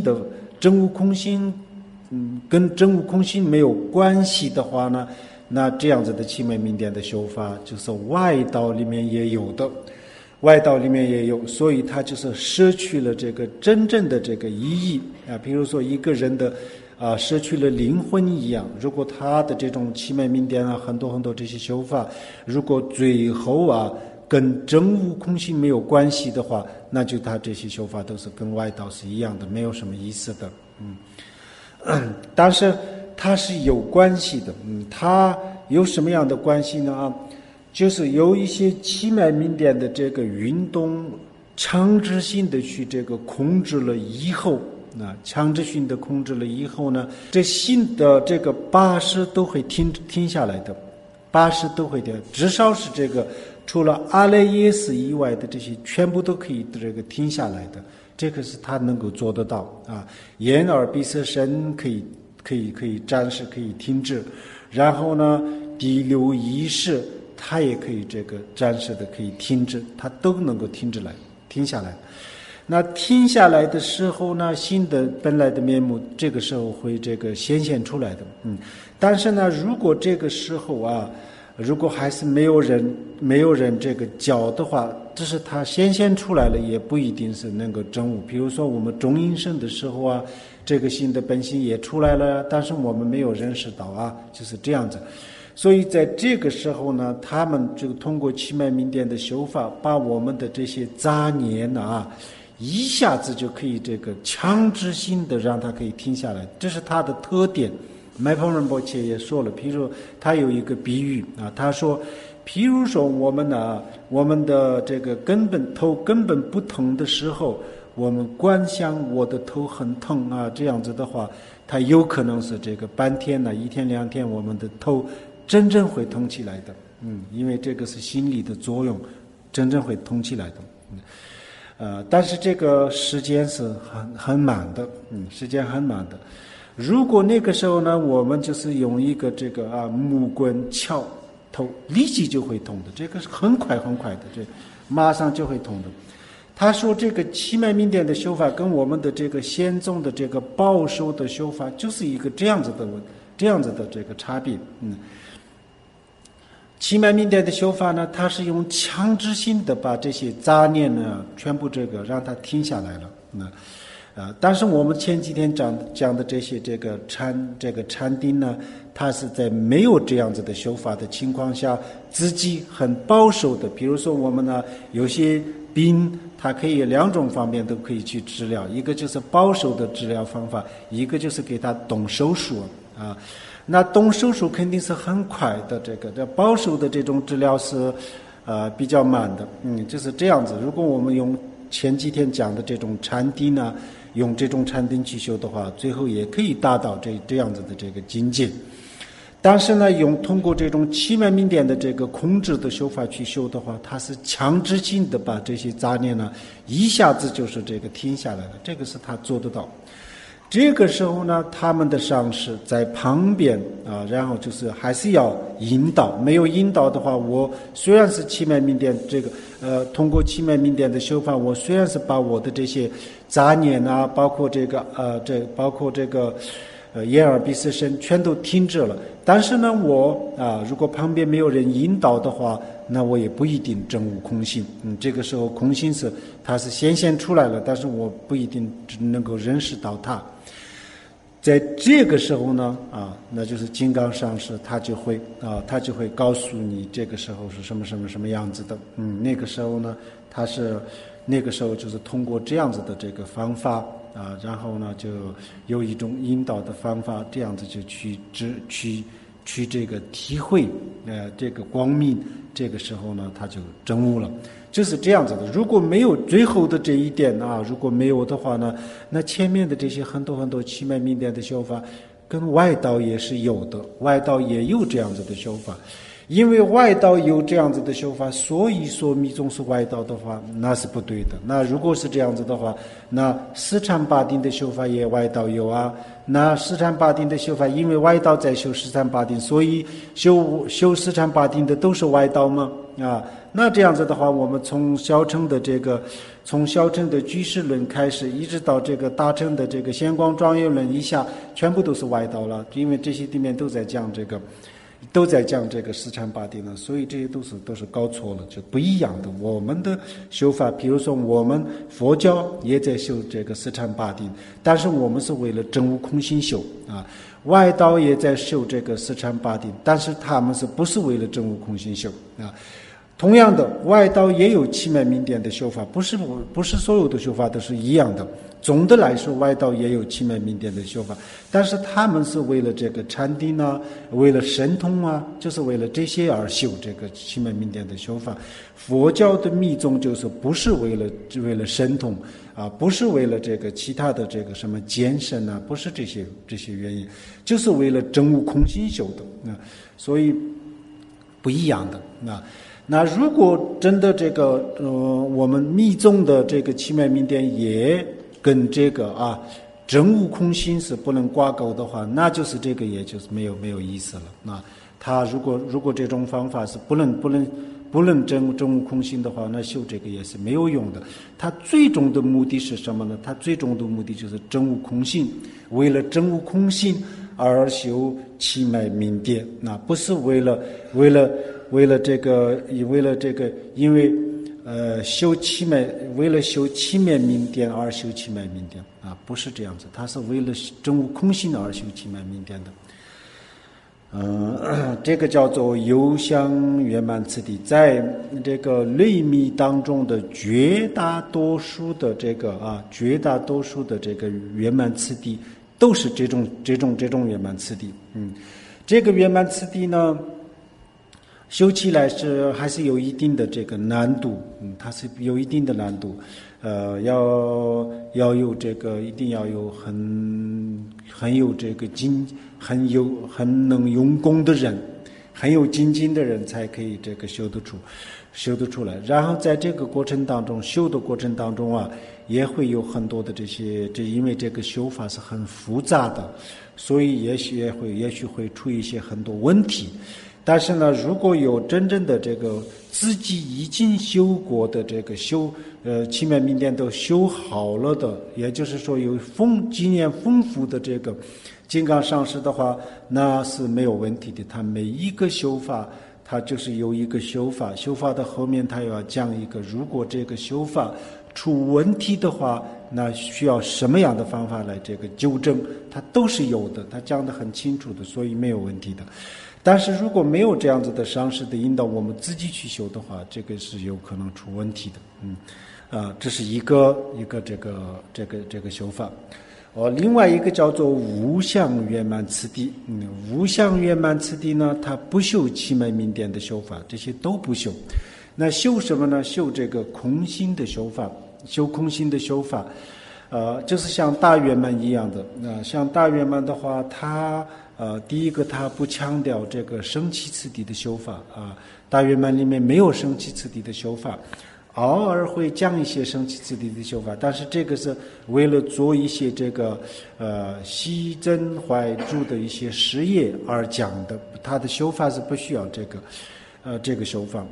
跟真悟空性没有关系的话呢，那这样子的七脉明点的修法就是外道里面也有的，所以他就是失去了这个真正的这个意义比如说一个人的失去了灵魂一样。如果他的这种七脉明点很多这些修法，如果最后跟真悟空性没有关系的话，那就他这些修法都是跟外道是一样的，没有什么意思的。但是它是有关系的。它有什么样的关系呢？就是有一些七脉明点的这个运动，强制性的去这个控制了以后，强制性的控制了以后呢，这心的这个八识都会停下来的，八识都会停，至少是这个除了阿赖耶识以外的这些全部都可以这个停下来的。这个是他能够做得到眼耳鼻舌身可以暂时可以停止。 然后呢第六意识它也可以这个暂时的可以停止，它都能够停下来。那停下来的时候呢，新的本来的面目这个时候会这个显现出来的。但是呢，如果这个时候啊，如果还是没有人这个教的话，只是它显现出来了，也不一定是能够证悟。比如说我们中阴身的时候啊，这个新的本性也出来了，但是我们没有认识到啊，就是这样子。所以在这个时候呢，他们就通过气脉明点的修法，把我们的这些杂念啊，一下子就可以这个强制性的让它可以停下来，这是它的特点。麦彭仁波切也说了，譬如他有一个比喻啊，他说，譬如说我们的这个头根本不疼的时候，我们观想我的头很疼啊，这样子的话，它有可能是这个半天呢，一天两天，我们的头真正会痛起来的。因为这个是心理的作用，真正会痛起来的。但是这个时间是很满的，时间很满的。如果那个时候呢，我们就是用一个这个木棍敲头，立即就会痛的，这个是很快很快的，这马上就会痛的。他说这个气脉明点的修法跟我们的这个显宗的这个保守的修法就是一个这样子的这个差别。气脉明点的修法呢，它是用强制性的把这些杂念呢全部这个让它停下来了。但是我们前几天讲的这些这个禅定呢，它是在没有这样子的修法的情况下，自己很保守的。比如说我们呢有些病，它可以两种方面都可以去治疗，一个就是保守的治疗方法，一个就是给他动手术啊。那动手术肯定是很快的，这保守的这种治疗是比较慢的。就是这样子。如果我们用前几天讲的这种禅定呢，用这种禅定去修的话，最后也可以达到这样子的这个境界。但是呢，通过这种气脉明点的这个控制的修法去修的话，它是强制性的把这些杂念呢一下子就是这个停下来了，这个是他做得到。这个时候呢，他们的上师在旁边然后就是还是要引导。没有引导的话，我虽然是气脉明点这个通过气脉明点的修法，我虽然是把我的这些杂念啊，包括这个眼耳鼻舌身全都停止了，但是呢，我如果旁边没有人引导的话，那我也不一定证悟空性。这个时候空性它是显现出来了，但是我不一定能够认识到它。在这个时候呢，那就是金刚上师他就会告诉你这个时候是什么什么什么样子的。那个时候呢，那个时候就是通过这样子的这个方法然后呢就有一种引导的方法，这样子就去这个体会这个光明。这个时候呢，他就证悟了。就是这样子的。如果没有最后的这一点如果没有的话呢，那前面的这些很多很多气脉明点的修法跟外道也是有的，外道也有这样子的修法。因为外道有这样子的修法，所以说密宗是外道的话，那是不对的。那如果是这样子的话，那四禅八定的修法也外道有那四禅八定的修法，因为外道在修四禅八定，所以修四禅八定的都是外道吗？那这样子的话，我们从小乘的居士论开始，一直到这个大乘的这个显光庄严论以下，全部都是外道了。因为这些里面都在讲这个四禅八定了，所以这些都是搞错了，就不一样的。我们的修法，比如说我们佛教也在修这个四禅八定，但是我们是为了证悟空性修外道也在修这个四禅八定，但是他们不是为了证悟空性修同样的，外道也有气脉明点的修法，不是所有的修法都是一样的。总的来说，外道也有气脉明点的修法，但是他们是为了这个禅定为了神通就是为了这些而修这个气脉明点的修法。佛教的密宗就是不是为了神通不是为了这个其他的这个什么健身不是这些原因，就是为了证悟空性修的所以不一样的那如果真的这个我们密宗的这个气脉明点也跟这个真悟空心是不能挂钩的话，那就是这个也就是没有意思了。那他如果这种方法是不能真悟空心的话，那修这个也是没有用的。他最终的目的是什么呢？他最终的目的就是真悟空心，为了真悟空心而修气脉明点，那不是为了这个，因为修气脉，为了修气脉明点而修气脉明点啊，不是这样子，他是为了真悟空心而修气脉明点的。这个叫做有相圆满次第，在这个内密当中的绝大多数的这个圆满次第都是这种圆满次第。这个圆满次第呢，修起来还是有一定的这个难度，它是有一定的难度，要有这个，一定要有很有这个很能用功的人，很有精进的人才可以这个修得出来。然后在这个过程当中，修的过程当中啊，也会有很多的因为这个修法是很复杂的，所以也许会出一些很多问题。但是呢，如果有真正的这个自己已经修过的这个气脉明点都修好了的，也就是说有经验丰富的这个金刚上师的话，那是没有问题的。他每一个修法，他就是有一个修法的后面他要讲一个，如果这个修法出问题的话，那需要什么样的方法来这个纠正，他都是有的，他讲得很清楚的，所以没有问题的。但是如果没有这样子的上师的引导，我们自己去修的话，这个是有可能出问题的。这是一个这个修法。另外一个叫做无相圆满次第。无相圆满次第呢，它不修气脉明点的修法，这些都不修。那修什么呢？修这个空心的修法，修空心的修法。就是像大圆满一样的。像大圆满的话，它第一个它不强调这个生起次第的修法啊，大圆满里面没有生起次第的修法，偶尔会讲一些生起次第的修法，但是这个是为了做一些这个息增怀住的一些事业而讲的，它的修法是不需要这个修法。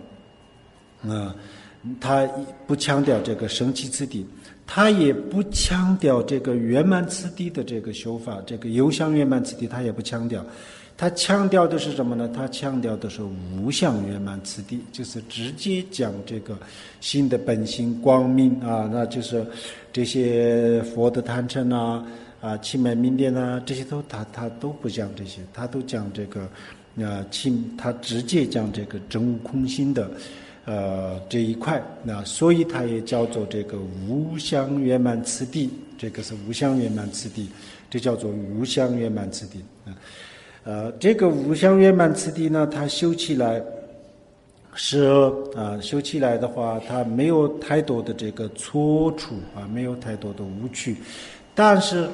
它不强调这个生起次第，他也不强调这个圆满次第的这个修法，这个有相圆满次第他也不强调。他强调的是什么呢？他强调的是无相圆满次第，就是直接讲这个心的本性光明啊，那就是这些佛的坛城气脉明点这些他都不讲这些，他都讲这个他直接讲这个真悟空心的这一块，所以它也叫做这个无相圆满次第，这个是无相圆满次第，这叫做无相圆满次第。这个无相圆满次第呢，它修起来的话，它没有太多的这个错处没有太多的误区，但是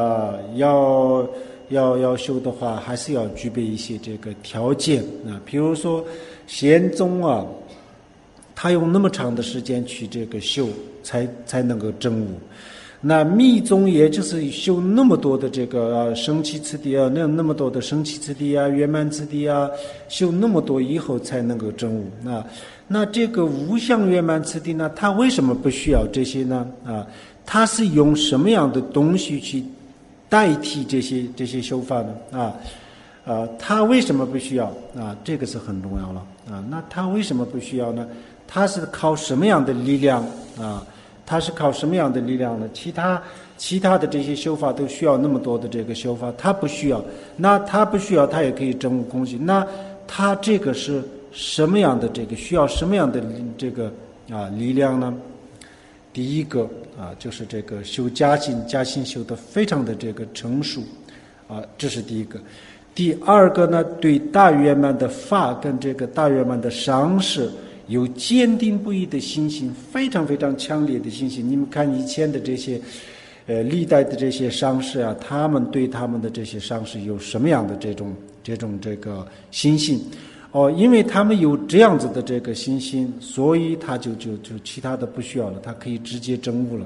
要修的话，还是要具备一些这个条件比如说禅宗他用那么长的时间去这个修，才能够证悟。那密宗也就是修那么多的这个生起次第那么多的生起次第圆满次第修那么多以后才能够证悟。那这个无相圆满次第呢，他为什么不需要这些呢？他是用什么样的东西去代替这些修法呢？他为什么不需要这个是很重要了那他为什么不需要呢？他是靠什么样的力量他是靠什么样的力量呢？其他的这些修法都需要那么多的这个修法，他不需要。那他不需要，他也可以证悟空性。那他这个是什么样的需要什么样的这个力量呢？第一个就是这个修加行修得非常的这个成熟这是第一个。第二个呢，对大圆满的法跟这个大圆满的上师有坚定不移的信心，非常非常强烈的信心。你们看以前的这些历代的这些上师他们对他们的这些上师有什么样的这种这个信心因为他们有这样子的这个信心，所以他就其他的不需要了，他可以直接证悟了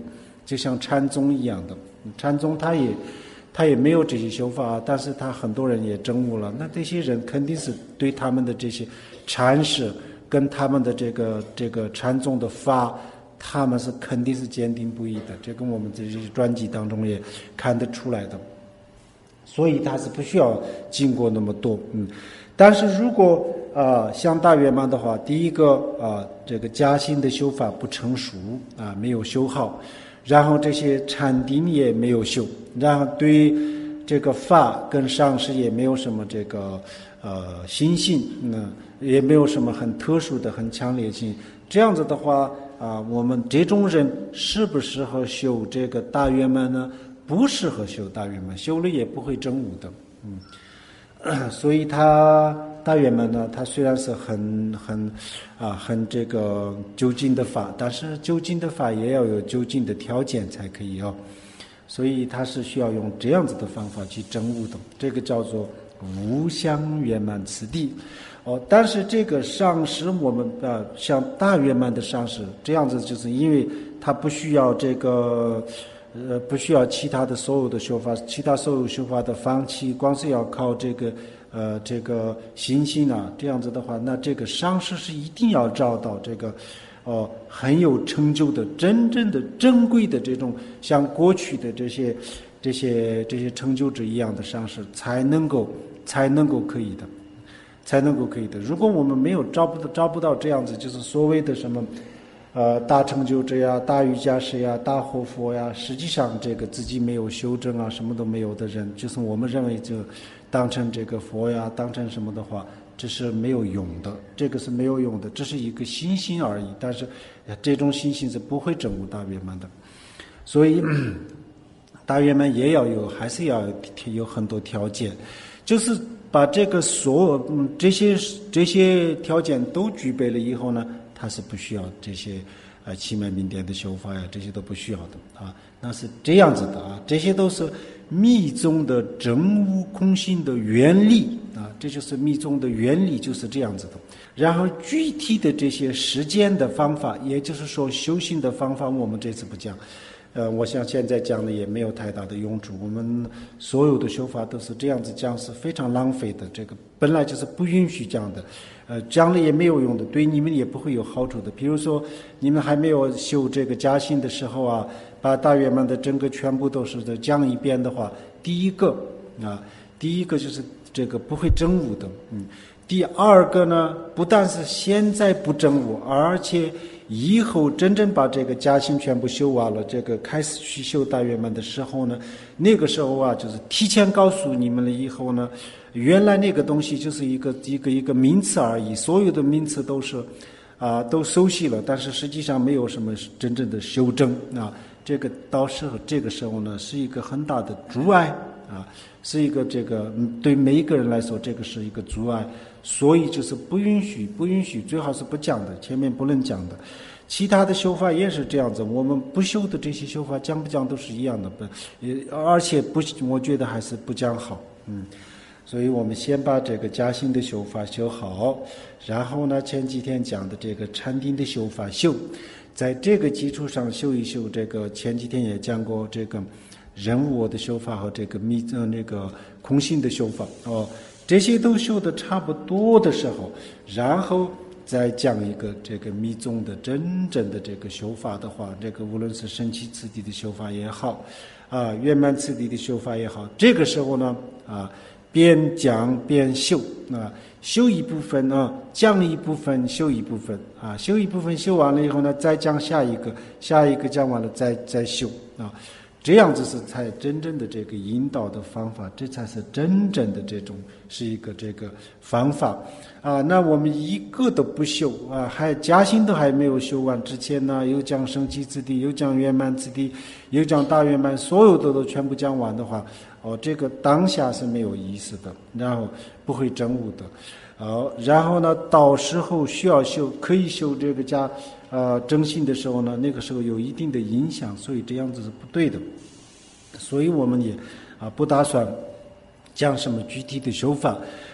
就像禅宗一样的，禅宗他也没有这些修法，但是他很多人也证悟了，那这些人肯定是对他们的这些禅师跟他们的这个禅宗的法，他们是肯定是坚定不移的，这跟我们这些传记当中也看得出来的，所以他是不需要经过那么多。但是如果像大圆满的话，第一个这个加行的修法不成熟没有修好，然后这些禅定也没有修，然后对这个法跟上师也没有什么这个心性，也没有什么很特殊的很强烈性，这样子的话我们这种人适不适合修这个大圆满呢？不适合修大圆满，修了也不会证悟的。所以他大圆满呢，他虽然是很这个究竟的法，但是究竟的法也要有究竟的条件才可以所以他是需要用这样子的方法去证悟的，这个叫做无相圆满次第但是这个上师我们像大圆满的上师这样子，就是因为他不需要这个不需要其他的所有的修法，其他所有修法的放弃，光是要靠这个心性这样子的话，那这个上师是一定要找到这个很有成就的真正的珍贵的这种像过去的这些成就者一样的上师才能够可以的。如果我们没有找不到这样子，就是所谓的什么大成就者呀、大瑜伽师呀、大活佛呀，实际上这个自己没有修正什么都没有的人，就是我们认为就当成这个佛呀，当成什么的话，这是没有用的，这个是没有用的，这是一个心性而已，但是这种心性是不会证悟大圆满的。所以大圆满也要有，还是要有很多条件，就是把这个所有这些条件都具备了以后呢，他是不需要这些气脉明点的修法呀，这些都不需要的那是这样子的这些都是密宗的真悟空性的原理这就是密宗的原理，就是这样子的。然后具体的这些实践的方法，也就是说修行的方法，我们这次不讲。我想现在讲的也没有太大的用处，我们所有的修法都是这样子讲，是非常浪费的，这个本来就是不允许讲的，讲了也没有用的，对你们也不会有好处的。比如说你们还没有修这个加行的时候把大圆满的整个全部都是讲一遍的话，第一个就是这个不会证悟的，第二个呢，不但是现在不证悟，而且以后真正把这个加行全部修完了，这个开始去修大圆满的时候呢，那个时候就是提前告诉你们了以后呢，原来那个东西就是一个名词而已，所有的名词都是都熟悉了，但是实际上没有什么真正的修正这个到时候这个时候呢，是一个很大的阻碍是一个这个对每一个人来说，这个是一个阻碍，所以就是不允许，最好是不讲的，前面不能讲的。其他的修法也是这样子，我们不修的这些修法讲不讲都是一样的，而且我觉得还是不讲好，所以我们先把这个加行的修法修好，然后呢，前几天讲的这个禅定的修法修，在这个基础上修一修这个，前几天也讲过这个人无我的修法和这个那个空性的修法这些都修的差不多的时候，然后再讲一个这个密宗的真正的这个修法的话，这个无论是神奇次第的修法也好圆满次第的修法也好，这个时候呢边讲边修修一部分讲一部分，修一部分修一部分，修完了以后呢，再讲下一个讲完了再修这样子是才真正的这个引导的方法，这才是真正的这种是一个这个方法那我们一个都不修还加行都还没有修完之前呢，又讲升起次第，又讲圆满次第，又讲大圆满，所有的都全部讲完的话这个当下是没有意思的，然后不会证悟的然后呢，到时候需要修，可以修这个正信的时候呢，那个时候有一定的影响，所以这样子是不对的。所以我们也不打算讲什么具体的修法，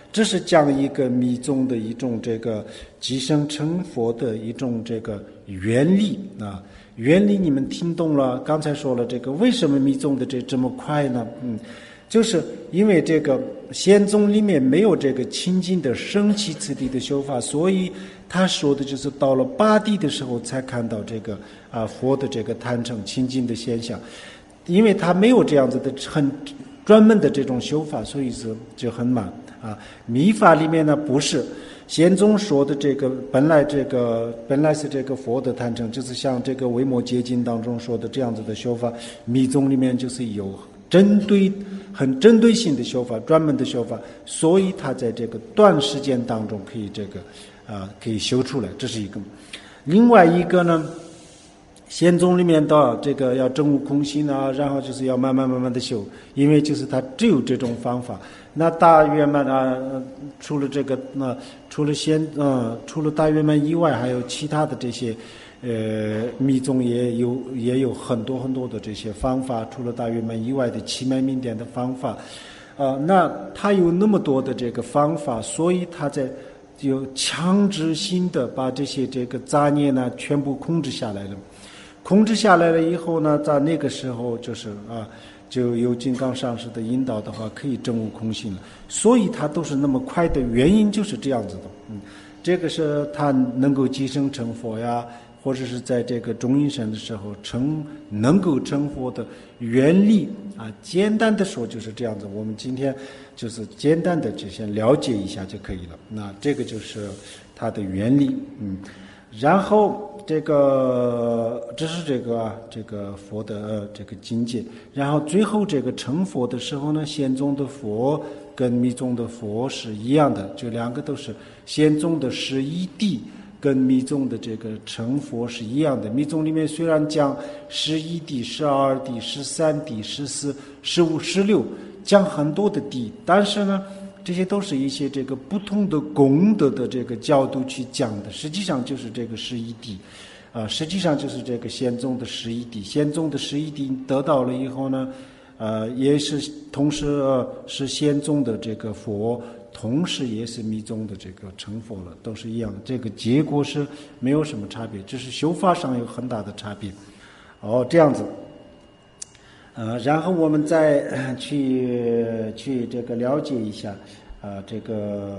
这是讲一个密宗的一种这个即生成佛的一种这个原理啊。原理你们听懂了？刚才说了这个为什么密宗的这么快呢？就是因为这个仙宗里面没有这个清净的生起次第的修法，所以他说的就是到了八地的时候才看到这个佛的这个坛城清净的现象。因为他没有这样子的很专门的这种修法，所以是就很慢啊。密法里面呢不是。仙宗说的这个本来是这个佛的坛城，就是像这个维摩诘经当中说的这样子的修法，密宗里面就是有很针对性的修法，专门的修法，所以他在这个短时间当中可以可以修出来，这是一个。另外一个呢，仙宗里面的这个要证悟空性啊，然后就是要慢慢的修，因为就是他只有这种方法。那大圆满除了这个除了大圆满以外，还有其他的这些密宗也有很多的这些方法，除了大圆满以外的七脉明点的方法那他有那么多的这个方法，所以他有强制性的把这些这个杂念呢全部控制下来了。控制下来了以后呢，在那个时候就是就有金刚上师的引导的话，可以证悟空性了。所以它都是那么快的原因就是这样子的。这个是他能够即生成佛呀，或者是在这个中阴身的时候能够成佛的原理简单的说就是这样子。我们今天就是简单的就先了解一下就可以了。那这个就是它的原理。然后这是这个佛的这个境界。然后最后这个成佛的时候呢，仙宗的佛跟密宗的佛是一样的，就两个都是仙宗的11地跟密宗的这个成佛是一样的。密宗里面虽然讲11地、12地、13地、14、15、16，讲很多的地，但是呢这些都是一些这个不同的功德的这个角度去讲的，实际上就是这个11地实际上就是这个仙宗的11地。仙宗的11地得到了以后呢也是同时是仙宗的这个佛，同时也是密宗的这个成佛了，都是一样的，这个结果是没有什么差别，只是修法上有很大的差别这样子然后我们再去这个了解一下这个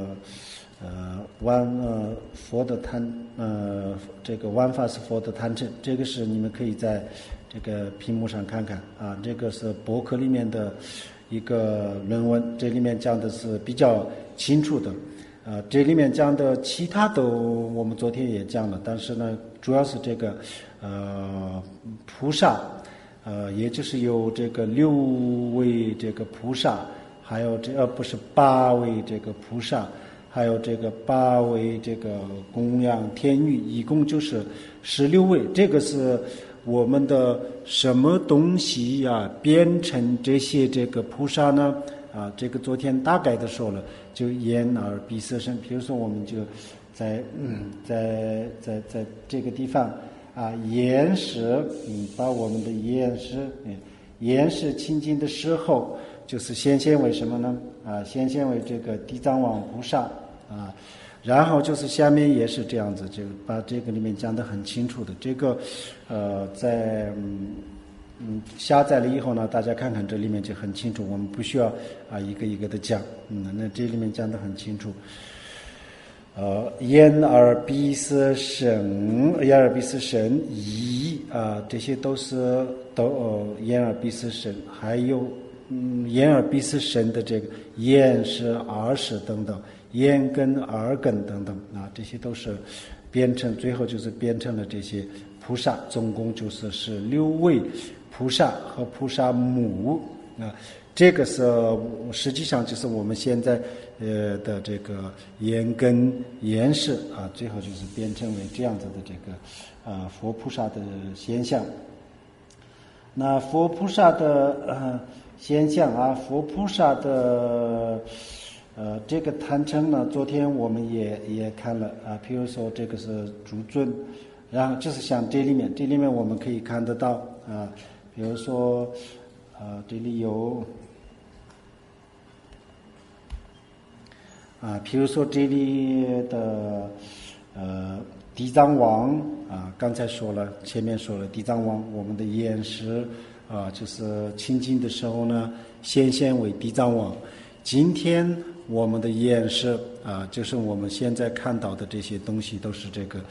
佛的这个万法是佛的坛城，这个是你们可以在这个屏幕上看看这个是博客里面的一个论文，这里面讲的是比较清楚的这里面讲的其他的我们昨天也讲了，但是呢主要是这个菩萨也就是有这个6位这个菩萨，还有不是8位这个菩萨，还有这个8位这个供养天女，一共就是16位。这个是我们的什么东西编成这些这个菩萨呢这个昨天大概的说了，就眼耳鼻舌身。比如说我们就在这个地方眼识把我们的眼识清净的时候，就是显为什么呢显为这个地藏王菩萨然后就是下面也是这样子，就把这个里面讲得很清楚的。这个在下载了以后呢，大家看看这里面就很清楚，我们不需要一个一个的讲那这里面讲得很清楚眼耳鼻舌身意这些都眼耳鼻舌身，还有眼耳鼻舌身的这个眼识耳识等等，眼根耳根等等这些都是编成，最后就是编成了这些菩萨，总共就是6位菩萨和菩萨母这个是实际上就是我们现在的这个眼根眼识最后就是编成为这样子的这个佛菩萨的现象。那佛菩萨的现象佛菩萨的这个坛城呢，昨天我们也看了比如说这个是诸尊，然后就是像这里面我们可以看得到比如说这里有比如说这里的地藏王刚才说了，前面说了地藏王，我们的眼识就是清净的时候呢，显现为地藏王。今天我们的眼识就是我们现在看到的这些东西都是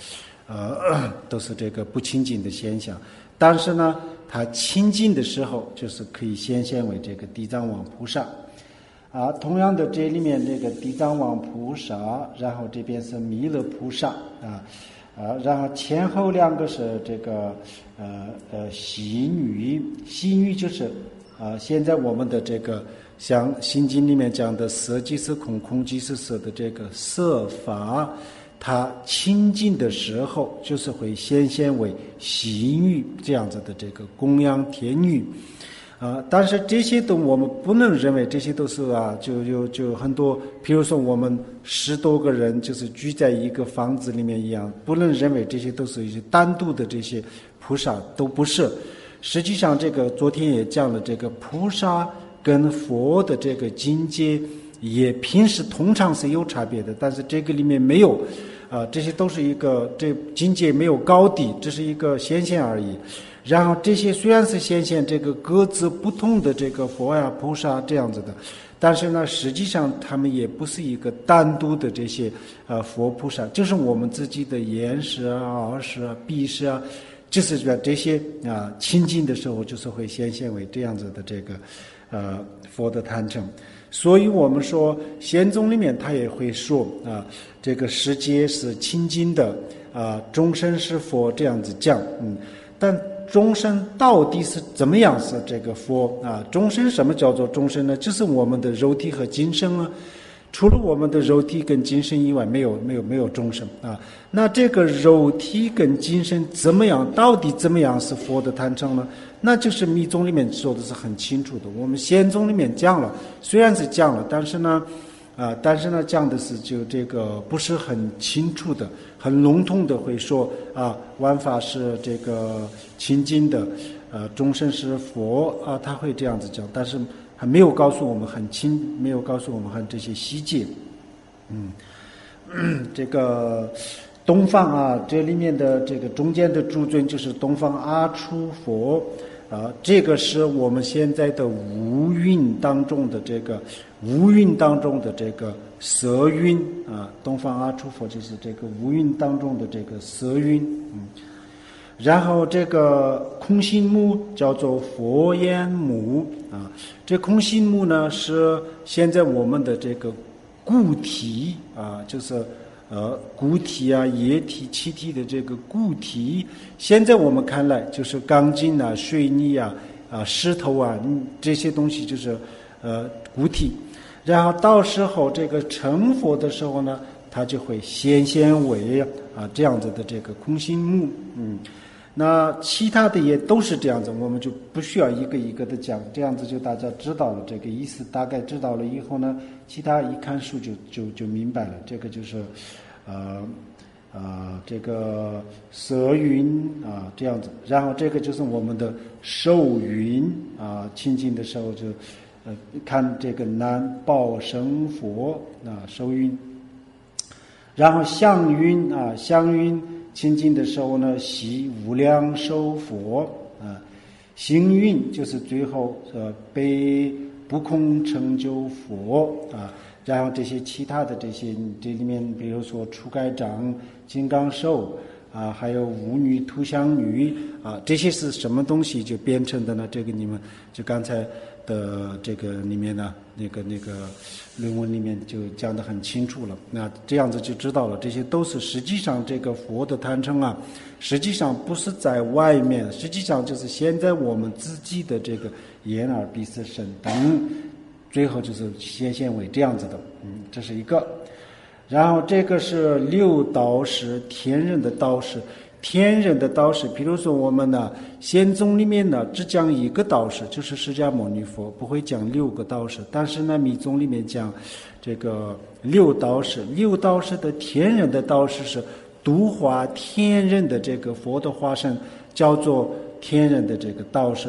这个不清净的现象，但是呢，它清净的时候，就是可以显现为这个地藏王菩萨。同样的，这里面这个地藏王菩萨，然后这边是弥勒菩萨然后前后两个是这个喜女，喜女就是现在我们的这个像心经里面讲的色即是空，空即是色的这个色法，它清净的时候就是会显现为喜女这样子的这个供养天女但是这些都我们不能认为这些都是就很多，比如说我们10多个人就是聚在一个房子里面一样，不能认为这些都是一些单独的这些菩萨，都不是。实际上这个昨天也讲了，这个菩萨跟佛的这个境界也平时通常是有差别的，但是这个里面没有这些都是一个这境界没有高低，这是一个显现而已。然后这些虽然是显现这个各自不同的这个佛菩萨这样子的，但是呢，实际上他们也不是一个单独的这些佛菩萨，就是我们自己的眼识耳识鼻识就是在这些清净的时候，就是会显现为这样子的这个佛的坛城。所以我们说显宗里面他也会说这个世界是清净的众生是佛这样子讲但众生到底是怎么样是这个佛众生什么叫做众生呢？就是我们的肉体和精神除了我们的肉体跟精神以外，没有众生那这个肉体跟精神怎么样，到底怎么样是佛的坛城呢？那就是密宗里面说的是很清楚的。我们显宗里面讲了，虽然是讲了，但是呢讲的是就这个不是很清楚的，很笼统的会说万法是这个清净的众生是佛他会这样子讲，但是还没有告诉我们没有告诉我们很这些细节这个东方这里面的这个中间的诸尊就是东方阿处佛这个是我们现在的五蕴当中的这个色蕴东方阿处佛就是这个五蕴当中的这个色蕴然后这个空心木叫做佛眼木这空心木呢是现在我们的这个固体就是固体液体气体的这个固体，现在我们看来就是钢筋水泥石头这些东西就是固体，然后到时候这个成佛的时候呢，它就会显现为这样子的这个空心木那其他的也都是这样子，我们就不需要一个一个的讲，这样子就大家知道了这个意思，大概知道了以后呢，其他一看书就明白了。这个就是这个色云这样子，然后这个就是我们的受云清净的时候就看这个南报生佛受云，然后相云相云清净的时候呢，习无量寿佛行云就是最后被不空成就佛然后这些其他的这里面，比如说初盖掌、金刚手还有舞女、图像女这些是什么东西就编成的呢？这个你们就刚才的这个里面呢，那个论文里面就讲得很清楚了。那这样子就知道了，这些都是实际上这个佛的坛城实际上不是在外面，实际上就是现在我们自己的这个眼耳鼻舌身等，最后就是显现为这样子的。这是一个。然后这个是六道士，天人的道士。天人的道士，比如说我们呢，显宗里面呢只讲一个道士，就是释迦牟尼佛，不会讲6个道士。但是呢，密宗里面讲这个六道士的天人的道士是度化天人的这个佛的化身，叫做天人的这个道士。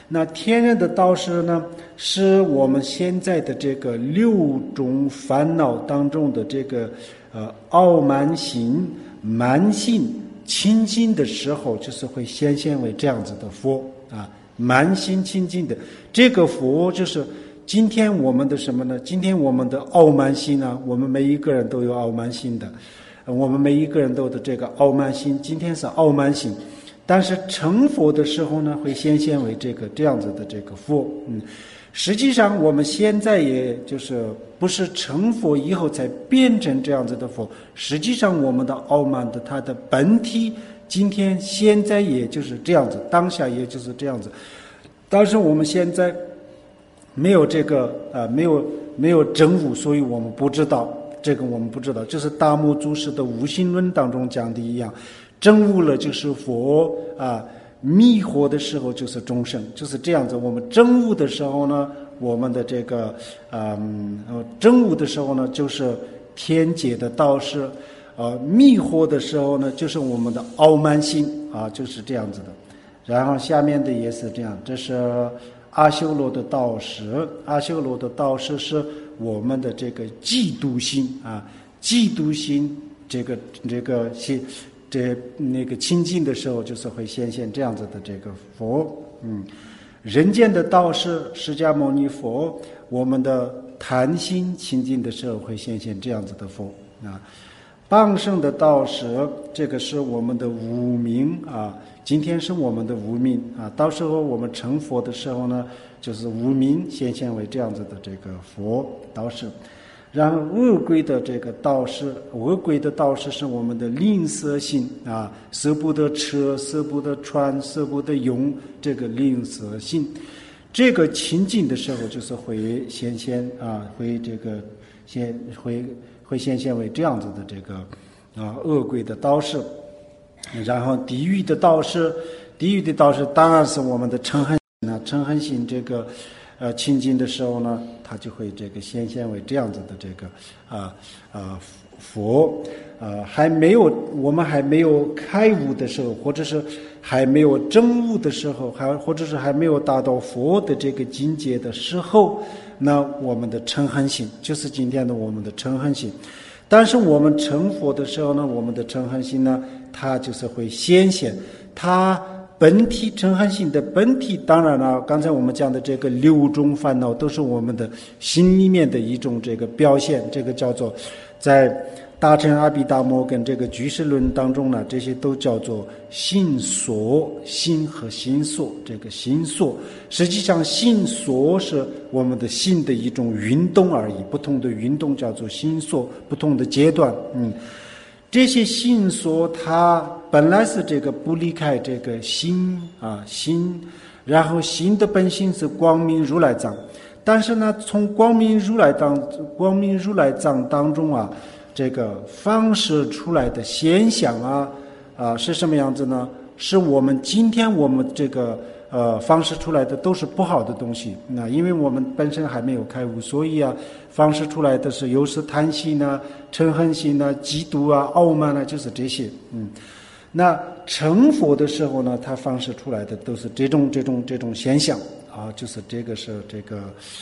那天然的道士呢，是我们现在的这个6种烦恼当中的这个傲慢心、慢心清净的时候，就是会显现为这样子的佛啊。慢心清净的这个佛，就是今天我们的什么呢？今天我们的傲慢心呢，我们每一个人都有傲慢心的，我们每一个人都有的这个傲慢心，今天是傲慢心。但是成佛的时候呢，会显现为这样子的这个佛。实际上我们现在也就是不是成佛以后才变成这样子的佛，实际上我们的傲慢的它的本体，今天现在也就是这样子，当下也就是这样子。但是我们现在没有这个没有证悟，所以我们不知道这个，我们不知道，就是大木祖师的无心论当中讲的一样。证悟了就是佛啊，迷惑的时候就是众生，就是这样子。我们证悟的时候呢，我们的这个证悟的时候呢，就是天界的道士，迷惑的时候呢，就是我们的傲慢心啊，就是这样子的。然后下面的也是这样，这是阿修罗的道士，阿修罗的道士是我们的这个嫉妒心啊，嫉妒心这个心。那个清净的时候，就是会显现这样子的这个佛。人间的道士释迦牟尼佛，我们的贪心清净的时候会显现这样子的佛啊。傍生的道士，这个是我们的无明啊，今天是我们的无明啊，到时候我们成佛的时候呢，就是无明显现为这样子的这个佛道士。然后恶鬼的这个道士，恶鬼的道士是我们的吝啬心啊，舍不得吃，舍不得穿，舍不得用，这个吝啬心，这个清净的时候就是会显现啊，会这个会显现为这样子的这个恶鬼的道士。然后地狱的道士，地狱的道士当然是我们的嗔恨心啊，嗔恨心这个清净的时候呢，它就会这个显现为这样子的这个佛。我们还没有开悟的时候，或者是还没有证悟的时候，或者是还没有达到佛的这个境界的时候，那我们的嗔恨心就是今天的我们的嗔恨心。但是我们成佛的时候呢，我们的嗔恨心呢，它就是会显现，它本体嗔恨心的本体，当然了，刚才我们讲的这个6种烦恼都是我们的心里面的一种这个表现，这个叫做在大乘阿毗达摩跟这个居士论当中呢，这些都叫做心所，心和心所，这个心所实际上心所是我们的心的一种运动而已，不同的运动叫做心所，不同的阶段。这些心所它本来是这个不离开这个心啊心，然后心的本性是光明如来藏，但是呢，从光明如来藏当中啊，这个放射出来的现象是什么样子呢？是我们今天我们这个放射出来的都是不好的东西。那因为我们本身还没有开悟，所以放射出来的是又是贪心嗔恨心嫉妒傲慢就是这些。那成佛的时候呢，它放射出来的都是这种现象啊，就是这个是这个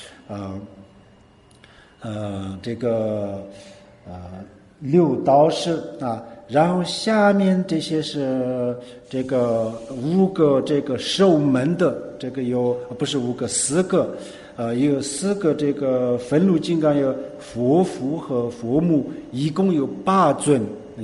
六道士啊。然后下面这些是这个5个这个受门的，这个有不是5个4个，有4个这个分路金刚，有佛父和佛母，一共有8尊，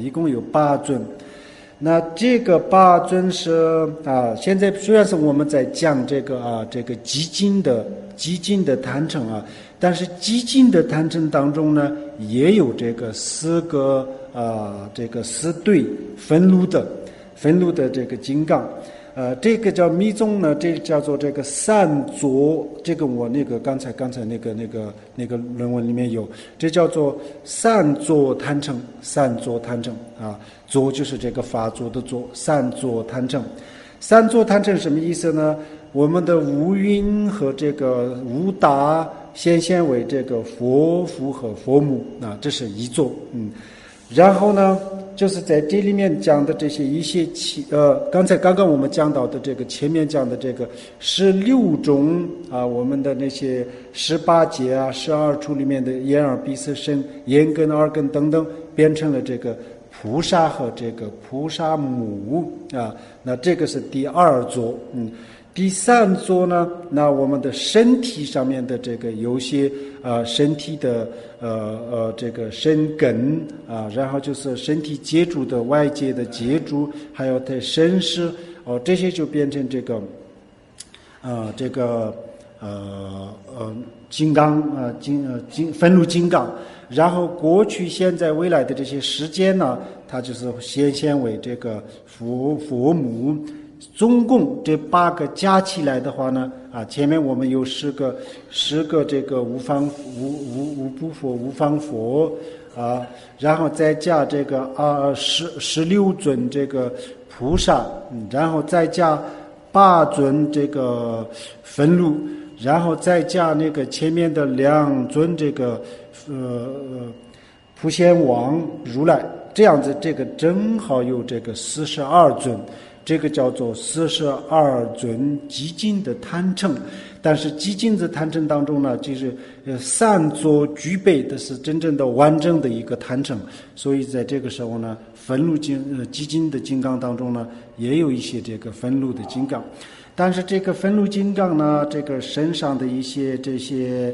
那这个8尊是现在虽然是我们在讲这个激进的坛城但是激进的坛城当中呢，也有这个4个这个4对分路的这个金刚。这个叫密宗呢，这叫做这个三座，这个我刚才那个论文里面有，这叫做三座坛城座就是这个法座的座，三座坛城。三座坛城什么意思呢？我们的五蕴和这个五大显现为这个佛父和佛母这是一座。 然后呢，就是在这里面讲的这些刚刚我们讲到的这个前面讲的这个16种啊，我们的那些18节啊、12处里面的眼耳鼻舌身、眼根、耳根等等，变成了这个菩萨和这个菩萨母啊。那这个是第2座，第3座呢，那我们的身体上面的这个有些身体的这个身根啊，然后就是身体接触的外界的接触，还有的身识这些就变成这个金刚分入金刚，然后过去、现在、未来的这些时间呢，它就是显为这个佛母。总共这8个加起来的话呢，前面我们有10个这个无不佛、无方佛啊，然后再加这个16尊这个菩萨，然后再加8尊这个分路，然后再加那个前面的2尊这个普贤王如来，这样子这个正好有这个42尊。这个叫做42尊极尽的坛城，但是极尽的坛城当中呢，就是3座具备的是真正的完整的一个坛城，所以在这个时候呢，分路极尽的金刚当中呢，也有一些这个分路的金刚，但是这个分路金刚呢，这个身上的一些这些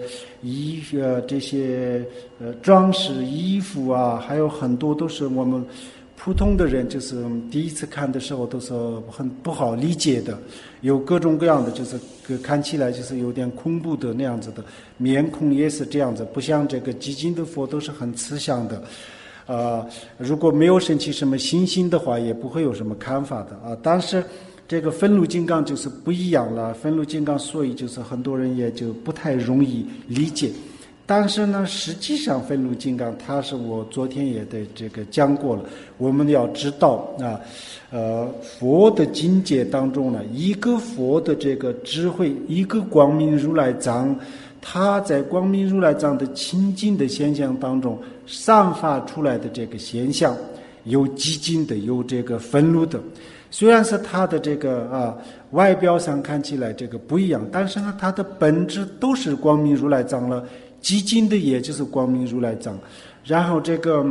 装饰衣服啊，还有很多都是我们普通的人就是第一次看的时候都是很不好理解的，有各种各样的，就是看起来就是有点恐怖的那样子的面孔，也是这样子，不像这个极尽的佛都是很慈祥的。如果没有升起什么信心的话，也不会有什么看法的啊。但是这个分路金刚就是不一样了，分路金刚所以就是很多人也就不太容易理解。但是呢，实际上分路金刚，它是我昨天也对这个讲过了。我们要知道佛的境界当中呢，一个佛的这个智慧，一个光明如来藏，它在光明如来藏的清净的现象当中散发出来的这个现象，有极尽的，有这个分路的。虽然是它的这个外表上看起来这个不一样，但是呢，它的本质都是光明如来藏了。极尽的也就是光明如来藏，然后这个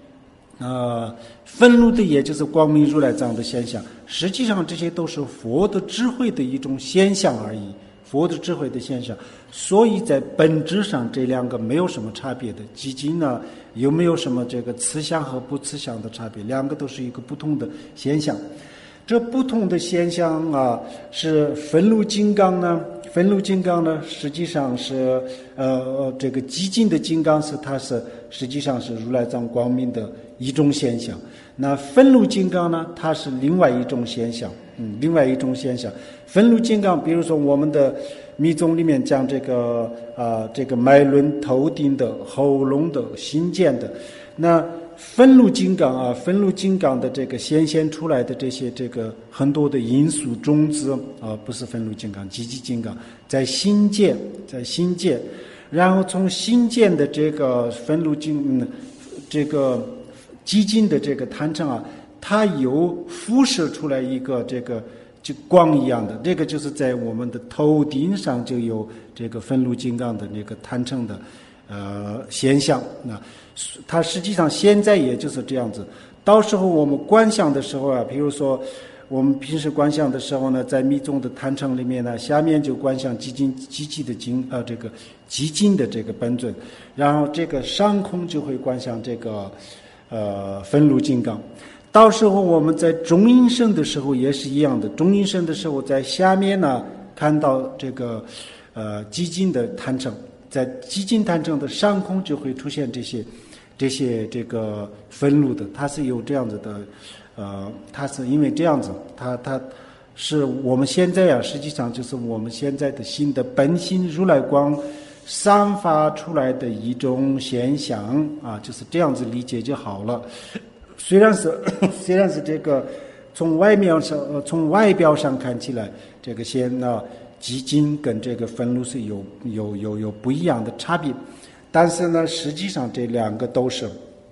分路的也就是光明如来藏的现象，实际上这些都是佛的智慧的一种现象而已，佛的智慧的现象，所以在本质上这2个没有什么差别的。极尽呢有没有什么这个慈祥和不慈祥的差别，2个都是一个不同的现象。这不同的现象是分路金刚呢，分路金刚呢实际上是这个极尽的金刚它是实际上是如来藏光明的一种现象。那分路金刚呢，它是另外一种现象，另外一种现象。分路金刚，比如说我们的密宗里面讲这个脉轮、头顶的、喉咙的、心见的，那分路金刚分路金刚的这个显现出来的这些这个很多的因素种子不是分路金刚，极尽金刚在心见，然后从心见的这个分路这个极尽的这个坛城它有辐射出来一个这个就光一样的，这个就是在我们的头顶上就有这个分路金刚的那个坛城的现象。它实际上现在也就是这样子，到时候我们观想的时候比如说我们平时观想的时候呢，在密宗的坛城里面呢，下面就观想极尽的这个极尽的这个本尊，然后这个上空就会观想这个分路金刚。到时候我们在中阴身的时候也是一样的，中阴身的时候在下面呢看到这个极尽的坛城，在极尽坛城的上空就会出现这些这个分路的，它是有这样子的它是因为这样子，它是我们现在实际上就是我们现在的心的本心如来光散发出来的一种现象就是这样子理解就好了。虽然是这个从外表上看起来，这个极尽跟这个分路是有不一样的差别，但是呢，实际上这2个都是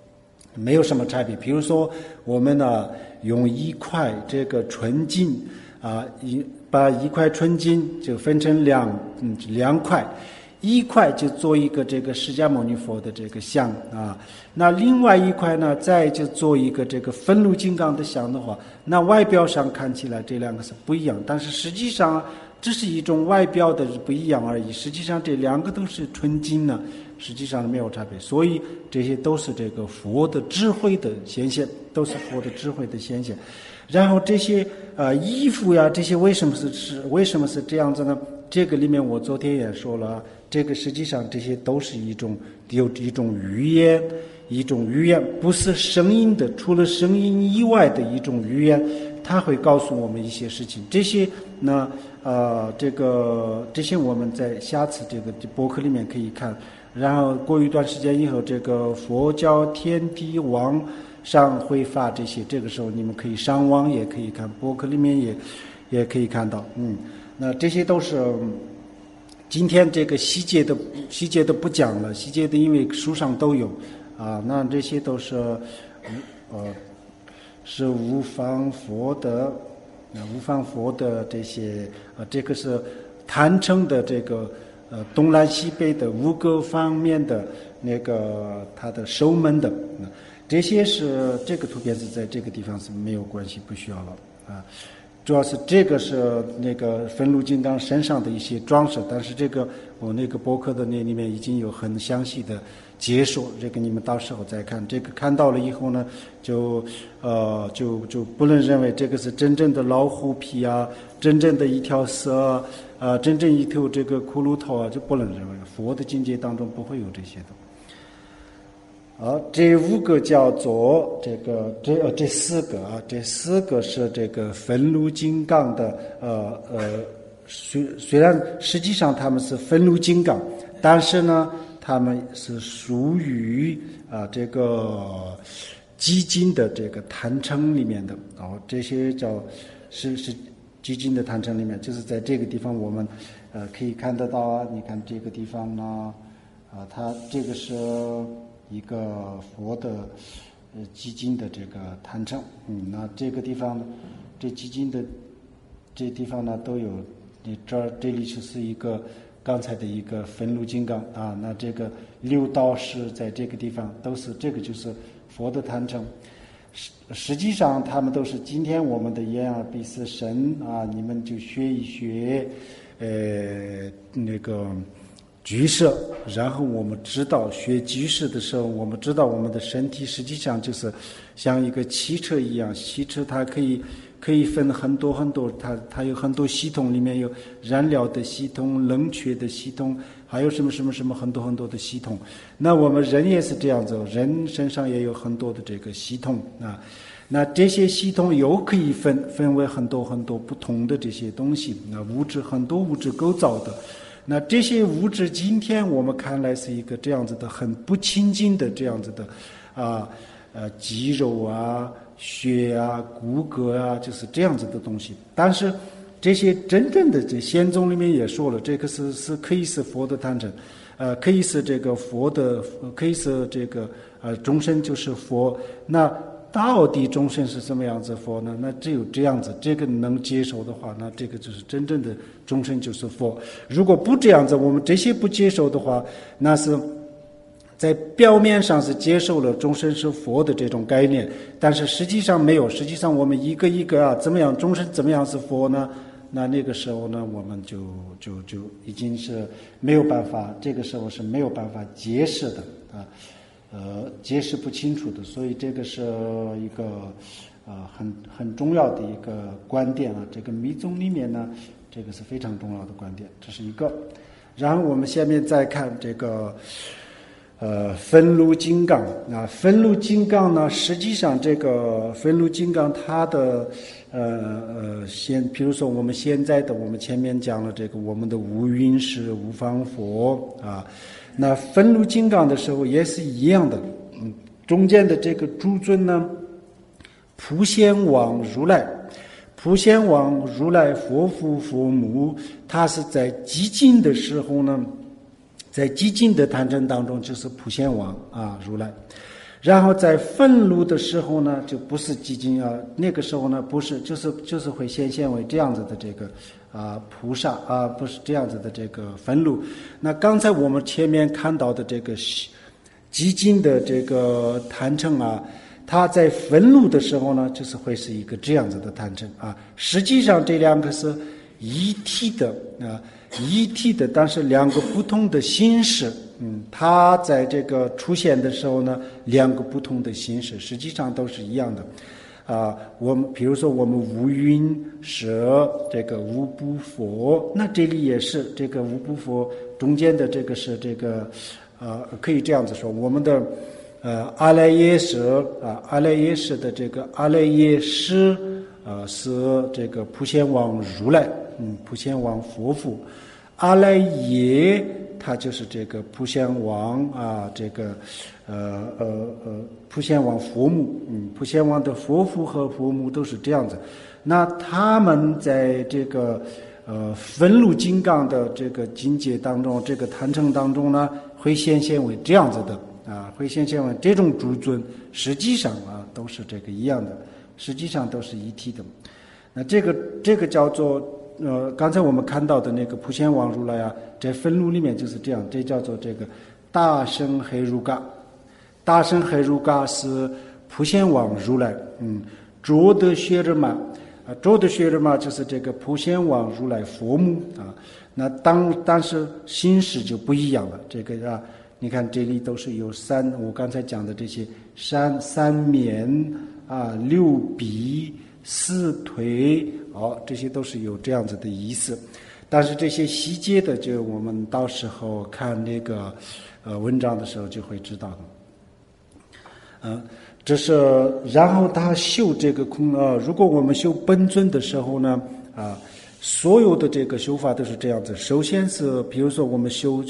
没有什么差别。比如说我们呢用一块这个纯金把一块纯金就分成两块，一块就做一个这个释迦牟尼佛的这个像那另外一块呢再就做一个这个分路金刚的像的话，那外表上看起来这两个是不一样，但是实际上只是一种外表的不一样而已，实际上这两个都是纯金呢，实际上没有差别。所以这些都是这个佛的智慧的显现，都是佛的智慧的显现。然后这些衣服呀，这些为什么是这样子呢？这个里面我昨天也说了，这个实际上这些都是一种语言，不是声音的，除了声音以外的一种语言，它会告诉我们一些事情。这些呢，这些我们在下次这个博客里面可以看。然后过一段时间以后，这个佛教天地网上会发这些，这个时候你们可以上网也可以看，博客里面也可以看到。那这些都是今天这个细节的不讲了，细节的因为书上都有那这些都是是无方佛的这些这个是坛城的这个东南西北的5个方面的那个它的守门的这些是这个图片是在这个地方是没有关系，不需要了主要是这个是那个分路金刚身上的一些装饰，但是这个我那个博客的那里面已经有很详细的解说，这个你们到时候再看。这个看到了以后呢，就不能认为这个是真正的老虎皮真正的一条蛇真正一头这个骷髅头就不能认为，佛的境界当中不会有这些的。这5个叫做这四个是这个分路金刚的虽然实际上他们是分路金刚，但是呢他们是属于这个基金的这个坛城里面的这些是基金的坛城里面，就是在这个地方我们可以看得到你看这个地方呢它这个是一个佛的基金的这个坛城那这个地方这基金的这地方呢都有，这里就是一个刚才的一个分路金刚那这个6道士在这个地方都是这个就是佛的坛城。实际上他们都是今天我们的眼耳鼻舌身你们就学一学那个居舍，然后我们知道学居舍的时候，我们知道我们的身体实际上就是像一个汽车一样，汽车它可以分很多很多，它有很多系统，里面有燃料的系统、冷却的系统，还有什么很多很多的系统。那我们人也是这样子，人身上也有很多的这个系统那这些系统又可以分为很多很多不同的这些东西，很多物质构造的。那这些物质今天我们看来是一个这样子的很不清净的这样子的肌肉血骨骼就是这样子的东西。但是这些真正的这宪宗里面也说了，这个是可以是佛的坛城可以是这个佛的，可以是这个众生就是佛。那到底众生是什么样子佛呢？那只有这样子，这个能接受的话，那这个就是真正的众生就是佛。如果不这样子，我们这些不接受的话，那是在表面上是接受了众生是佛的这种概念，但是实际上没有。实际上我们一个一个怎么样众生怎么样是佛呢？那个时候呢，我们就已经是没有办法，这个时候是没有办法解释的解释不清楚的。所以这个是一个很重要的一个观点这个密宗里面呢，这个是非常重要的观点，这是一个。然后我们下面再看这个分路金刚分路金刚呢，实际上这个分路金刚它的比如说我们现在的我们前面讲了这个我们的无云师无方佛那分路金刚的时候也是一样的中间的这个诸尊呢，普贤王如来佛父佛母，他是在寂静的时候呢，在寂静的坛城当中就是普贤王如来。 然后在愤怒的时候呢，就不是寂静啊，那个时候呢，不是就是会显现为这样子的这个菩萨啊，不是这样子的这个愤怒。那刚才我们前面看到的这个寂静的这个坛城啊，它在愤怒的时候呢，就是会是一个这样子的坛城啊。实际上这两个是一体的啊，一体的，但是两个不同的形式。它在这个出现的时候呢，两个不同的形式，实际上都是一样的。我们比如说我们无云舍这个无不佛，那这里也是这个无不佛中间的这个是这个可以这样子说，我们的阿赖耶舍阿赖耶识的这个阿赖耶识是这个普贤王如来，普贤王佛父，阿赖耶他就是这个普贤王这个普贤王佛母，普贤王的佛父和佛母都是这样子。那他们在这个分路金刚的这个境界当中，这个坛城当中呢，会显现为这样子的会显现为这种诸尊，实际上都是这个一样的，实际上都是一体的。那这个叫做刚才我们看到的那个普贤王如来在分路里面就是这样，这叫做这个大圣黑如嘎。大圣黑如嘎是普贤王如来，卓德薛日玛卓德薛日玛就是这个普贤王如来佛母那但是形式就不一样了。这个你看这里都是有我刚才讲的这些三面六臂四腿这些都是有这样子的意思。但是这些细节的，就我们到时候看那个文章的时候就会知道的。这是然后他修这个如果我们修本尊的时候呢所有的这个修法都是这样子。首先是比如说我们修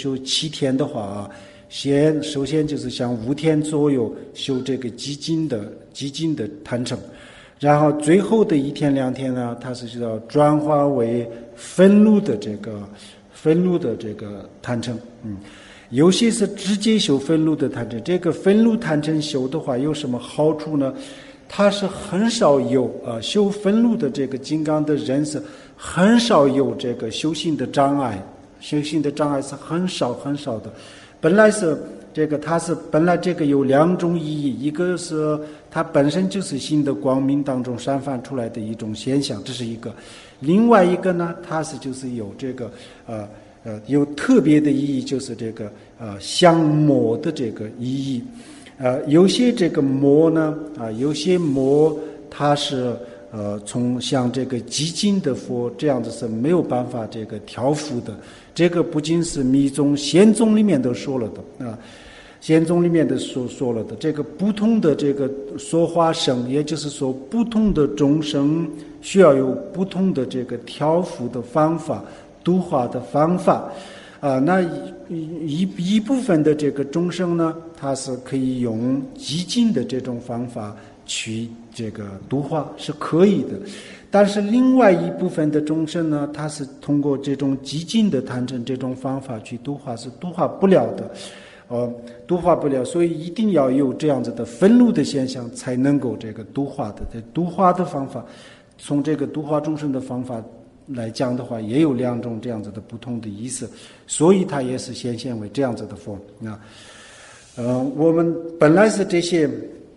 7天的话首先就是像5天左右修这个寂静的坛城，然后最后的1天2天呢，它是要转化为愤怒的这个坛城。有些是直接修愤怒的坛城。这个愤怒坛城修的话有什么好处呢？它是很少有修愤怒的这个金刚的人是很少有这个修行的障碍，修行的障碍是很少的。本来是这个它是本来这个有2种意义，一个是它本身就是心的光明当中散发出来的一种现象，这是一个。另外一个呢，它是就是有这个有特别的意义，就是这个降魔的这个意义。有些这个魔呢有些魔它是从像这个寂静的佛这样子是没有办法这个调伏的。这个不仅是密宗仙宗里面都说了的仙宗里面的说了的，这个不同的这个说化生，也就是说不同的众生需要有不同的这个调伏的方法，度化的方法那一部分的这个众生呢，它是可以用寂静的这种方法去这个度化，是可以的。但是另外一部分的众生呢，它是通过这种寂静的坛城这种方法去度化，是度化不了的。度化不了，所以一定要有这样子的愤怒的现象才能够这个度化的。度化的方法，从这个度化众生的方法来讲的话，也有2种这样子的不同的意思，所以它也是显现为这样子的佛我们本来是这些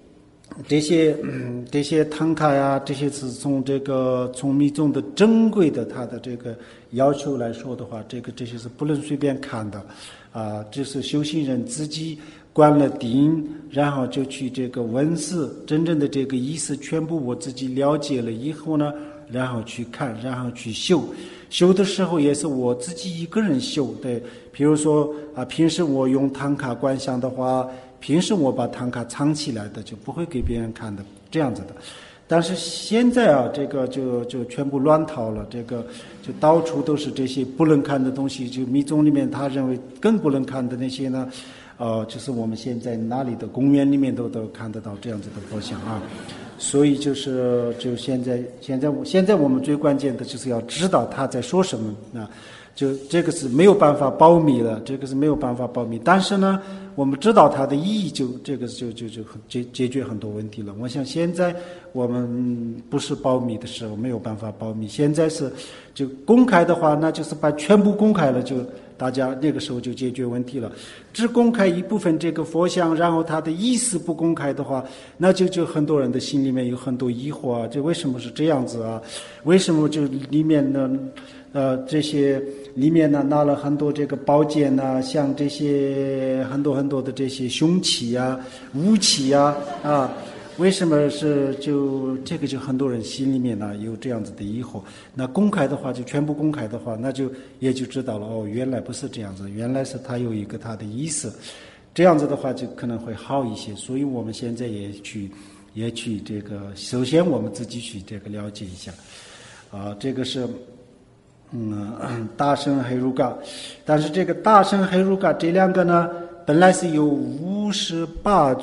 唐卡这些是从密宗的珍贵的它的这个要求来说的话，这些是不能随便看的这是修行人自己观了定，然后就去这个文字真正的这个意思全部我自己了解了以后呢，然后去看，然后去修的时候也是我自己一个人修。对，比如说平时我用唐卡观想的话，平时我把唐卡藏起来的，就不会给别人看的，这样子的。但是现在这个就全部乱套了，这个就到处都是这些不能看的东西。就密宗里面他认为更不能看的那些呢，就是我们现在哪里的公园里面都看得到这样子的佛像所以就现在我们最关键的就是要知道他在说什么就这个是没有办法保密的，这个是没有办法保密。但是呢，我们知道它的意义就，这个就解决很多问题了。我想现在我们不是保密的时候，没有办法保密。现在是就公开的话，那就是把全部公开了，就大家那个时候就解决问题了。只公开一部分这个佛像，然后它的意思不公开的话，那就很多人的心里面有很多疑惑啊，这为什么是这样子啊？为什么就里面呢？这些里面呢拿了很多这个宝剑呐，像这些很多很多的这些凶器啊、武器啊，为什么是就这个就很多人心里面呢有这样子的疑惑？那公开的话就全部公开的话，那就也就知道了哦，原来不是这样子，原来是它有一个它的意思，这样子的话就可能会好一些。所以我们现在也去这个，首先我们自己去这个了解一下，这个是。大乘黑如嘎，但是这个大乘黑如嘎这两个呢，本来是有58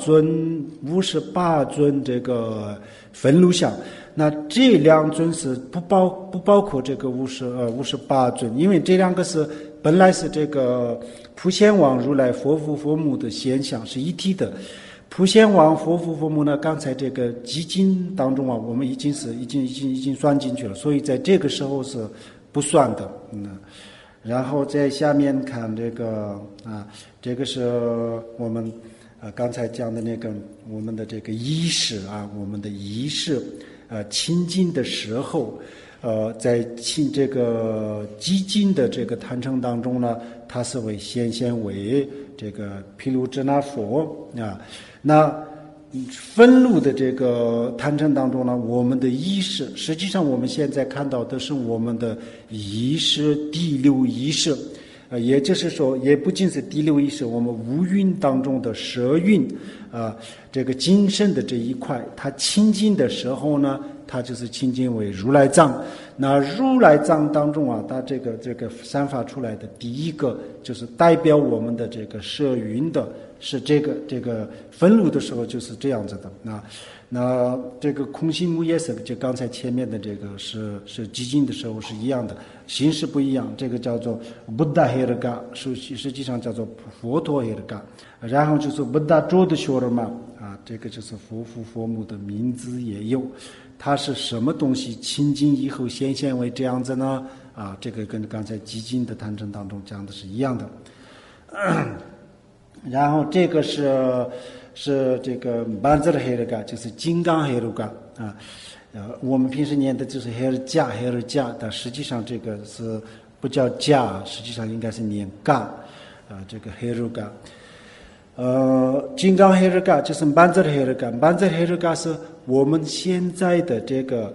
尊这个焚炉像，那这两尊是不包括这个58尊，因为这两个是本来是这个普贤王如来佛父佛母的现象是一体的。普贤王佛父佛母呢，刚才这个基金当中啊，我们已经算进去了，所以在这个时候是不算的，然后在下面看这个这个是我们刚才讲的那个我们的这个仪式我们的仪式亲近的时候，在这个基金的这个坛城当中呢，它是为显现为这个毗卢遮那佛那分路的这个坛城当中呢，我们的仪式，实际上我们现在看到的是我们的仪式第六仪式，也就是说，也不仅是第六仪式，我们五蕴当中的舌蕴这个精神的这一块，它清净的时候呢，它就是清净为如来藏。那如来藏当中它这个散发出来的第一个就是代表我们的这个舌蕴的。是这个分路的时候就是这样子的。那这个空心木也是，就刚才前面的这个是基金的时候是一样的，形式不一样。这个叫做 Buddha Herga， 实际上叫做佛陀 Herga， 然后就是 Buddha Jodhshorma 这个就是佛父佛母的名字也有。它是什么东西清净以后显现为这样子呢？这个跟刚才基金的坛城当中讲的是一样的。然后这个是这个班字的黑尔嘎，就是金刚黑尔嘎我们平时念的就是黑尔加，但实际上这个是不叫加，实际上应该是念嘎这个黑尔嘎。金刚黑尔嘎就是班字的黑尔嘎，班字的黑尔嘎是我们现在的这个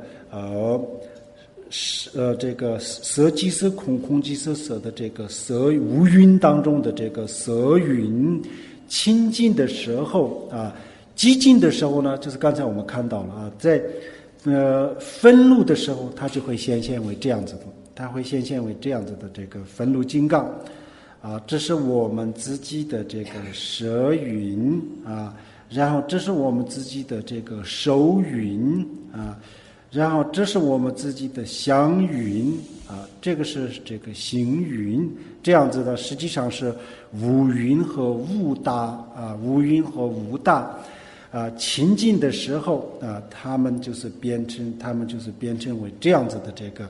这个色即是空，空即是色的这个色无云当中的这个色云清净的时候寂静的时候呢，就是刚才我们看到了在分路的时候，它就会显现为这样子的，它会显现为这样子的这个分路金刚这是我们自己的这个舌云然后这是我们自己的这个手云然后这是我们自己的香云这个是这个行云，这样子的实际上是五云和五大五云和五大清净的时候他们就是变成为这样子的这个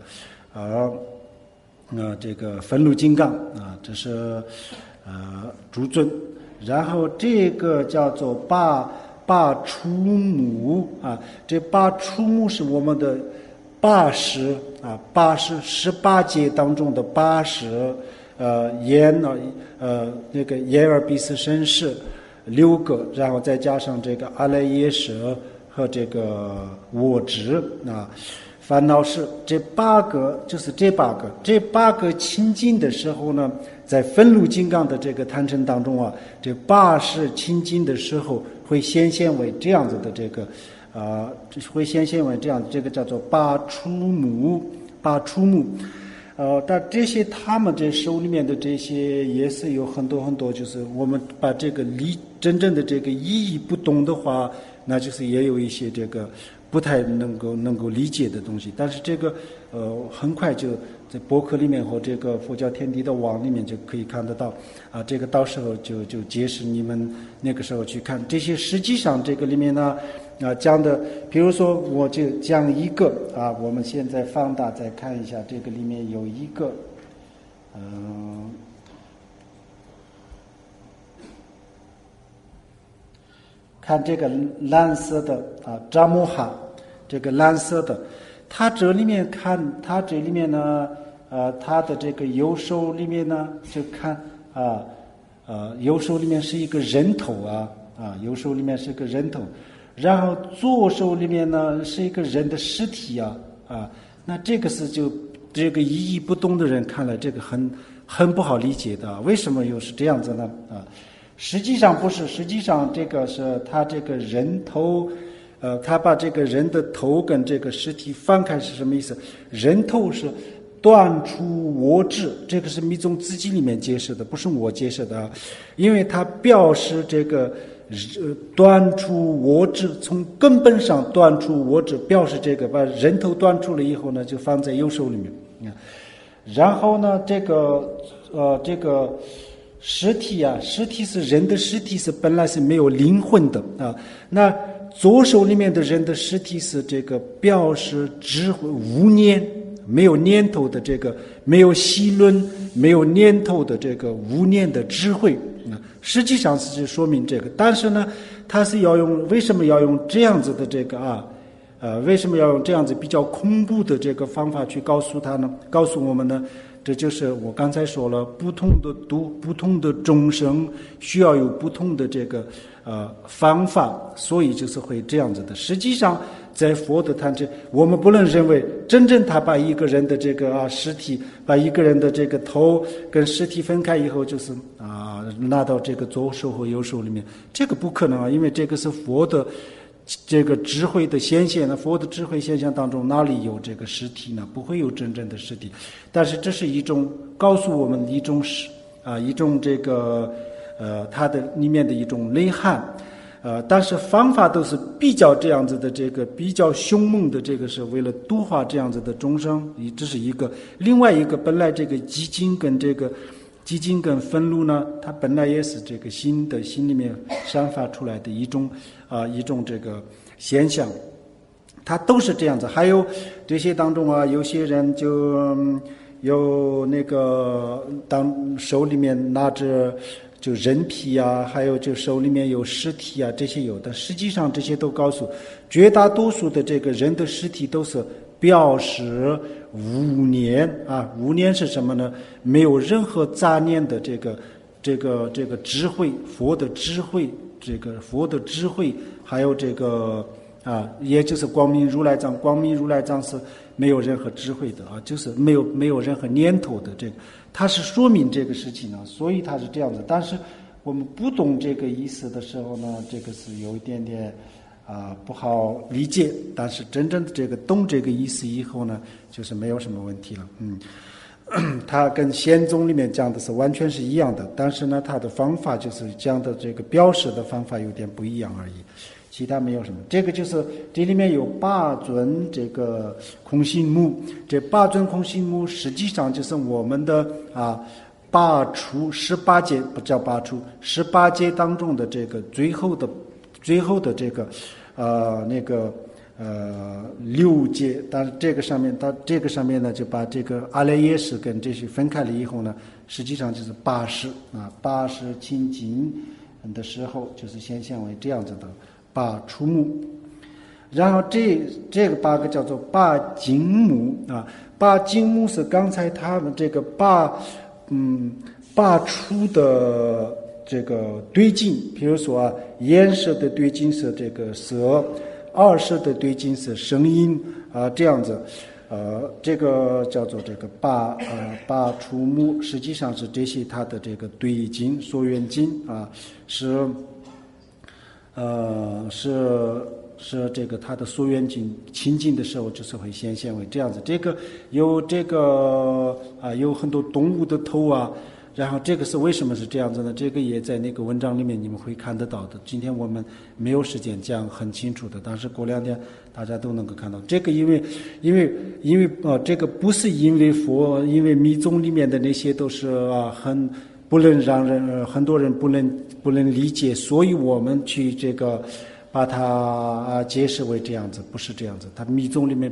这个分路金刚这是诸尊，然后这个叫做八出母这八出母是我们的8018界当中的80那个眼耳鼻舌身识6个，然后再加上这个阿赖耶识和这个我执烦恼识，这8个就是这8个清净的时候呢，在分路金刚的这个坛城当中这8识清净的时候会显现为这样子的这个会显现为这样，这个叫做八出母。但这些他们这手里面的这些也是有很多很多，就是我们把这个真正的这个意义不懂的话，那就是也有一些这个不太能够理解的东西。但是这个很快就在博客里面和这个佛教天地的网里面就可以看得到啊。这个到时候就解释，你们那个时候去看这些。实际上这个里面呢讲的，比如说我就讲一个啊，我们现在放大再看一下，这个里面有一个看这个蓝色的啊，扎木哈，这个蓝色的，它这里面看，它这里面呢，它的这个右手里面呢，就看右手里面是一个人头右手里面是一个人头，然后左手里面呢是一个人的尸体那这个是就这个意义不懂的人看来，这个很不好理解的，为什么又是这样子呢？实际上不是，实际上这个是他这个人头，他把这个人的头跟这个尸体翻开是什么意思？人头是断除我执，这个是密宗自己里面解释的，不是我解释的因为它表示这个断除我执，从根本上断除我执，表示这个把人头断除了以后呢，就放在右手里面然后呢，这个尸体尸体是人的尸体是本来是没有灵魂的那左手里面的人的尸体是这个表示智慧无念，没有念头的这个没有习论没有念头的这个无念的智慧实际上是说明这个，但是呢，他是要用为什么要用这样子的这个为什么要用这样子比较恐怖的这个方法去告诉他呢？告诉我们呢？这就是我刚才说了，不同的众生需要有不同的这个方法，所以就是会这样子的。实际上，在佛的谈这，我们不能认为真正他把一个人的这个尸体，把一个人的这个头跟尸体分开以后，就是拿到这个左手和右手里面，这个不可能因为这个是佛的。这个智慧的显现呢，佛的智慧现象当中哪里有这个实体呢？不会有真正的实体，但是这是一种告诉我们一种一种这个它的里面的一种内涵但是方法都是比较这样子的，这个比较凶猛的，这个是为了度化这样子的众生，这是一个。另外一个本来这个激进跟愤怒呢，它本来也是这个心里面散发出来的一种这个现象，它都是这样子。还有这些当中有些人就有那个当手里面拿着就人皮还有就手里面有尸体这些有的。实际上这些都告诉绝大多数的这个人的尸体都是表示无念无念是什么呢？没有任何杂念的这个智慧，佛的智慧，这个佛的智慧，还有这个也就是光明如来藏，光明如来藏是没有任何智慧的就是没有任何念头的，这个它是说明这个事情呢，所以它是这样子。但是我们不懂这个意思的时候呢，这个是有一点点不好理解，但是真正的这个懂这个意思以后呢，就是没有什么问题了。它跟宪宗里面讲的是完全是一样的，但是呢，它的方法就是讲的这个表示的方法有点不一样而已，其他没有什么。这个就是这里面有8尊这个空心木，这8尊空心木实际上就是我们的8出18节，不叫8出18节当中的这个最后的这个6节，但是这个上面呢，就把这个阿赖耶识跟这些分开了以后呢，实际上就是80清净的时候，就是显现为这样子的8出目。然后这个8个叫做8经目8经目是刚才他们这个8出的这个对境，比如说眼识的对境是这个色，耳识的对境是声音这样子这个叫做这个8出目，实际上是这些它的这个对境所缘境是这个它的所缘境清净的时候，就是会显为这样子。这个有这个有很多动物的头然后这个是为什么是这样子呢？这个也在那个文章里面你们会看得到的。今天我们没有时间讲很清楚的，但是过2天大家都能够看到。这个因为这个不是因为密宗里面的那些都是很不能让人很多人不能理解，所以我们去这个把它解释为这样子，不是这样子。它密宗里面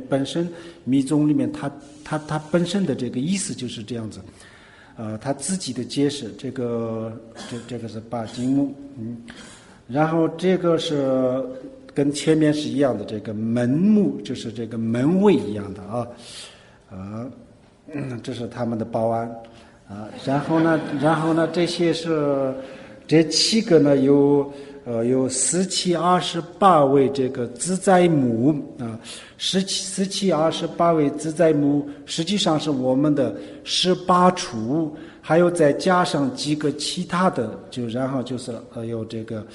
它本身的这个意思就是这样子。他自己的解释，这个是八经目，然后这个是跟前面是一样的，这个门目就是这个门卫一样的这是他们的报案然后呢，这些是这7个呢有4728位这个自在母4728位自在母，实际上是我们的18处，还有再加上几个其他的，然后就是有这个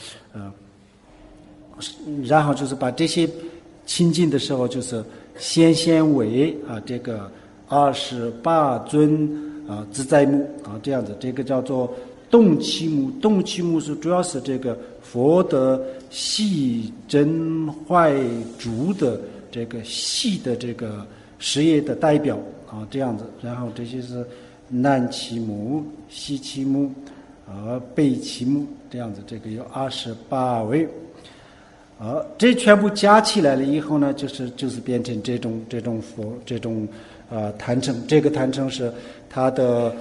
然后就是把这些亲近的时候，就是先为这个28尊自在母这样子，这个叫做动气目。动气目是主要是这个佛的细真坏浊的这个细的这个事业的代表这样子。然后这些是南气目、西气目北气目这样子，这个有28位这全部加起来了以后呢，就是变成这种佛这种坛城。这个坛城是它的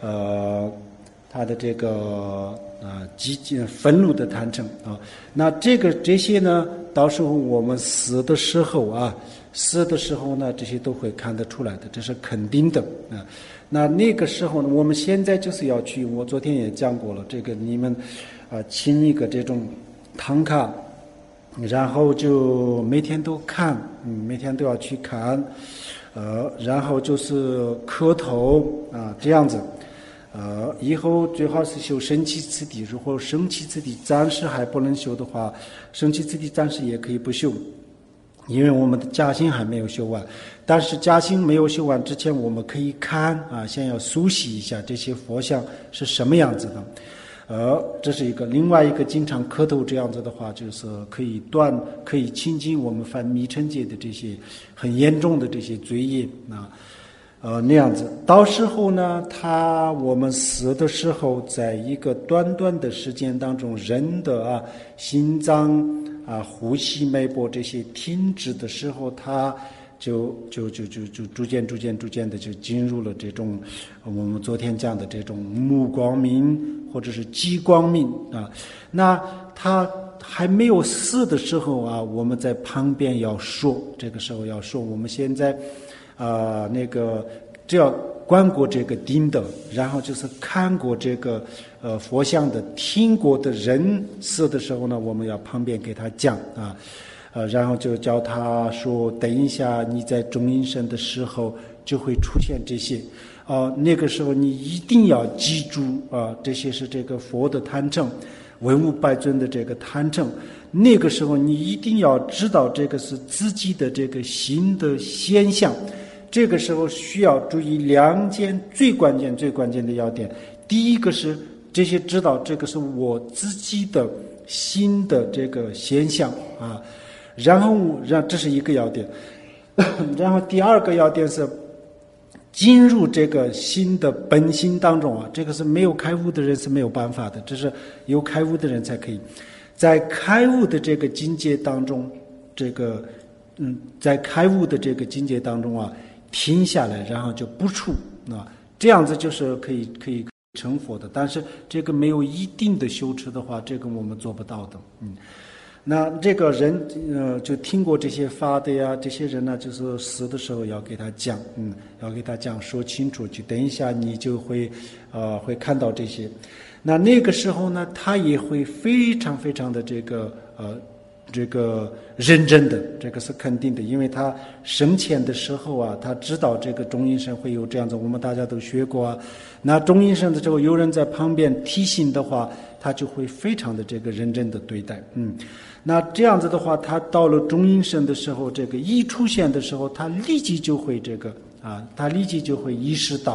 这个愤怒的坛城那这些呢，到时候我们死的时候呢，这些都会看得出来的，这是肯定的那个时候呢，我们现在就是要去，我昨天也讲过了，这个你们请一个这种唐卡，然后就每天都看，每天都要去看然后就是磕头这样子以后最好是修生起次第，如果生起次第暂时还不能修的话，生起次第暂时也可以不修，因为我们的家心还没有修完。但是家心没有修完之前，我们可以看先要熟悉一下这些佛像是什么样子的这是一个。另外一个，经常磕头这样子的话，就是可以清净我们犯迷尘界的这些很严重的这些罪业那样子。到时候呢，我们死的时候，在一个短短的时间当中，人的心脏呼吸脉搏这些停止的时候，他就逐渐的就进入了这种我们昨天讲的这种目光明或者是激光明那他还没有死的时候我们在旁边要说，这个时候要说，我们现在只要观过这个顶的，然后就是看过这个佛像的，听过的人死的时候呢，我们要旁边给他讲然后就叫他说，等一下你在中阴身的时候就会出现这些那个时候你一定要记住这些是这个佛的坛城，文武百尊的这个坛城。那个时候你一定要知道这个是自己的这个心的现象。这个时候需要注意2件最关键的要点。第一个是这些知道这个是我自己的心的这个现象然后这是一个要点然后第二个要点是进入这个心的本心当中这个是没有开悟的人是没有办法的，这是有开悟的人才可以。在开悟的这个境界当中，在开悟的这个境界当中停下来，然后就不出这样子就是可以成佛的。但是这个没有一定的修持的话，这个我们做不到的那这个人就听过这些法的呀，这些人呢，就是死的时候要给他讲要给他讲说清楚，就等一下你就会看到这些。那个时候呢，他也会非常非常的这个认真的，这个是肯定的，因为他生前的时候他知道这个中阴身会有这样子，我们大家都学过那中阴身的时候，有人在旁边提醒的话，他就会非常的这个认真的对待那这样子的话，他到了中阴身的时候，这个一出现的时候，他立即就会他立即就会意识到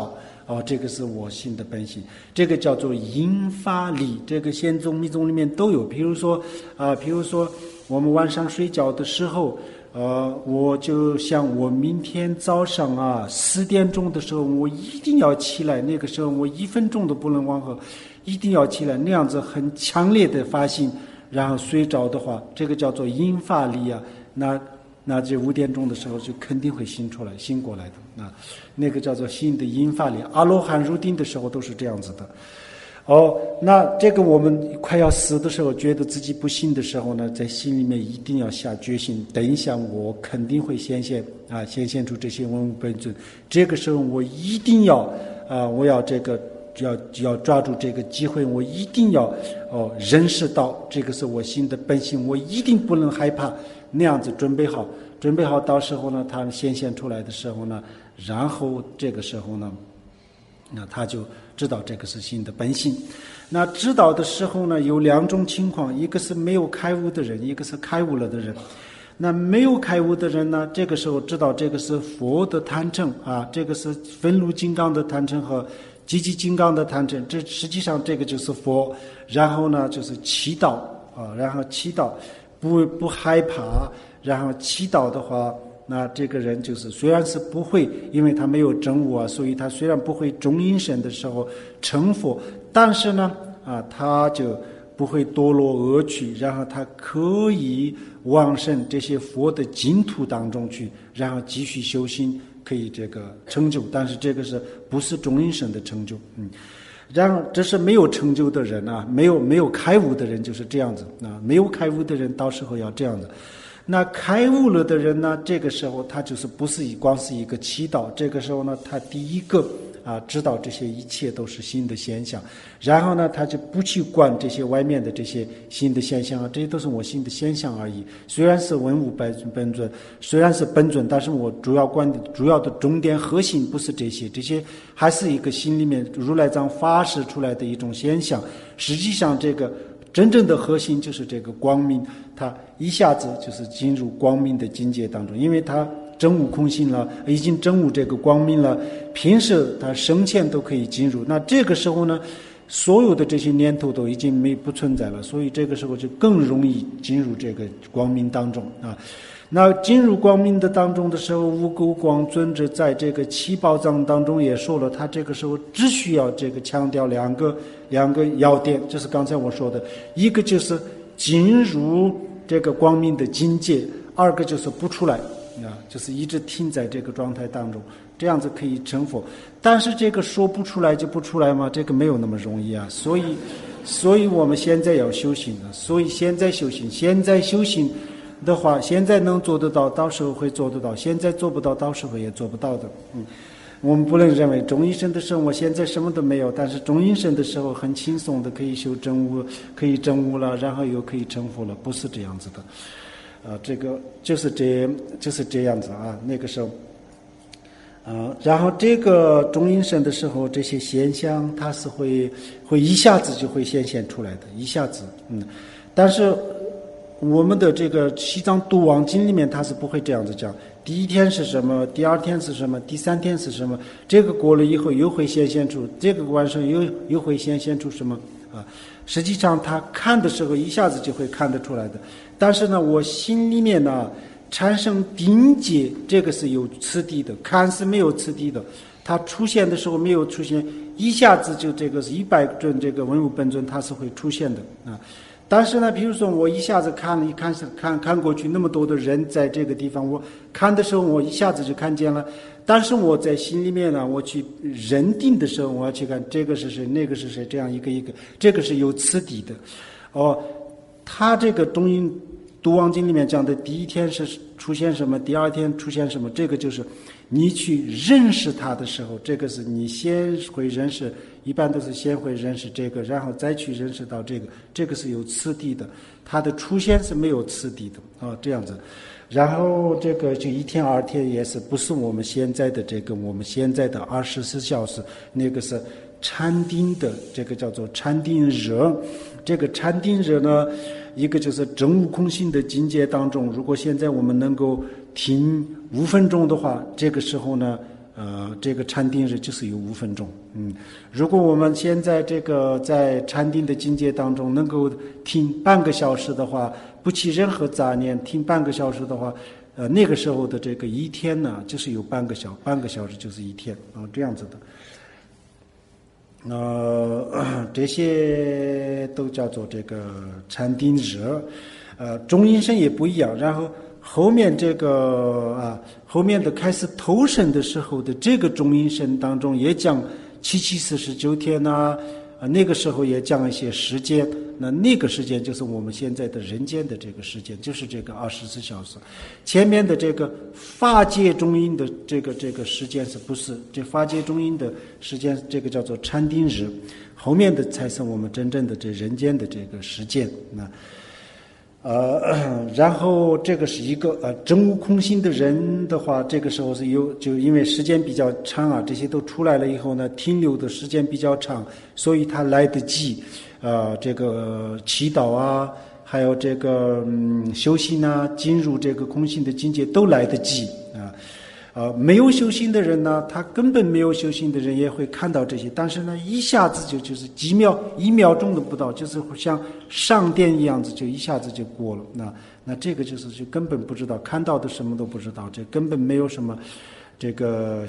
这个是我心的本性，这个叫做引发力。这个显宗密宗里面都有。比如说我们晚上睡觉的时候，我就想我明天早上4点钟的时候我一定要起来，那个时候我1分钟都不能往后，一定要起来，那样子很强烈的发心，然后睡着的话，这个叫做引发力啊。那这5点钟的时候就肯定会醒过来的。那个叫做心的引发力。阿罗汉入定的时候都是这样子的。那这个我们快要死的时候，觉得自己不行的时候呢，在心里面一定要下决心，等一下我肯定会显现出这些文物本尊。这个时候我一定要我要这个要抓住这个机会，我一定要认识到这个是我心的本性，我一定不能害怕，那样子准备好，到时候呢，它显现出来的时候呢，然后这个时候呢，那他就知道这个是心的本性。那知道的时候呢，有2种情况，一个是没有开悟的人，一个是开悟了的人。那没有开悟的人呢，这个时候知道这个是佛的坛城这个是分路金刚的坛城和积极金刚的坛城，这实际上这个就是佛。然后呢，就是祈祷然后祈祷不害怕，然后祈祷的话，那这个人就是虽然是不会，因为他没有证悟所以他虽然不会中阴身的时候成佛，但是呢他就不会堕落恶趣，然后他可以往生这些佛的净土当中去，然后继续修行，可以这个成就。但是这个是不是中阴身的成就？然后这是没有成就的人没有开悟的人就是这样子没有开悟的人到时候要这样子。那开悟了的人呢，这个时候他就是不是光是一个祈祷，这个时候呢，他第一个知道这些一切都是心的现象，然后呢，他就不去管这些外面的这些心的现象这些都是我心的现象而已。虽然是文物本尊，虽然是本尊，但是我主要的重点核心不是这些还是一个心里面如来藏发示出来的一种现象。实际上这个真正的核心就是这个光明，它一下子就是进入光明的境界当中，因为它证悟空性了，已经证悟这个光明了，平时它生前都可以进入。那这个时候呢，所有的这些念头都已经不存在了，所以这个时候就更容易进入这个光明当中那进入光明的当中的时候，无垢光尊者在这个七宝藏当中也说了，他这个时候只需要这个强调两个要点，就是刚才我说的，一个就是进入这个光明的境界，二个就是不出来就是一直停在这个状态当中，这样子可以成佛。但是这个说不出来就不出来吗？这个没有那么容易所以我们现在要修行所以现在修行的话，现在能做得到，到时候会做得到；现在做不到，到时候也做不到的。我们不能认为中阴身的时候我现在什么都没有，但是中阴身的时候很轻松的可以修证悟，可以证悟了，然后又可以成佛了，不是这样子的。这个就是这样子那个时候然后这个中阴身的时候，这些现象它是会一下子就会显现出来的，一下子但是我们的这个西藏度王经里面它是不会这样子讲，第一天是什么，第二天是什么，第三天是什么，这个过了以后又会显现出，这个晚上又会显现出什么实际上他看的时候一下子就会看得出来的。但是呢，我心里面产生定解，这个是有次第的，看是没有次第的，它出现的时候没有出现，一下子就这个是100尊这个文物本尊它是会出现的但是呢，比如说我一下子看过去那么多的人在这个地方，我看的时候我一下子就看见了，但是我在心里面我去认定的时候，我要去看这个是谁，那个是谁，这样一个一个，这个是有次第的他这个中阴度王经里面讲的第一天是出现什么，第二天出现什么，这个就是你去认识它的时候，这个是你先会认识，一般都是先会认识这个，然后再去认识到这个是有次第的，它的出现是没有次第的这样子。然后这个就1天2天也是不是我们现在的我们现在的24小时，那个是禅定的，这个叫做禅定热。这个禅定热呢，一个就是证悟空性的境界当中，如果现在我们能够停5分钟的话，这个时候呢这个禅定日就是有5分钟。如果我们现在这个在禅定的境界当中能够听半个小时的话，不起任何杂念，听半个小时的话，那个时候的这个一天呢，就是有半个小时就是一天这样子的。这些都叫做这个禅定日。中阴身也不一样。然后后面这个后面的开始投生的时候的这个中阴身当中也讲749天那个时候也讲一些时间。那个时间就是我们现在的人间的这个时间，就是这个24小时。前面的这个法界中阴的这个时间是不是这法界中阴的时间？这个叫做禅定日，后面的才是我们真正的这人间的这个时间。然后这个是一个真悟空心的人的话，这个时候是就因为时间比较长这些都出来了以后呢，停留的时间比较长，所以他来得及这个祈祷还有这个修行进入这个空性的境界都来得及没有修行的人呢，他根本没有修行的人也会看到这些，但是呢，一下子就是1秒钟都不到，就是像上电一样子，就一下子就过了。那这个就根本不知道，看到的什么都不知道，这根本没有什么这个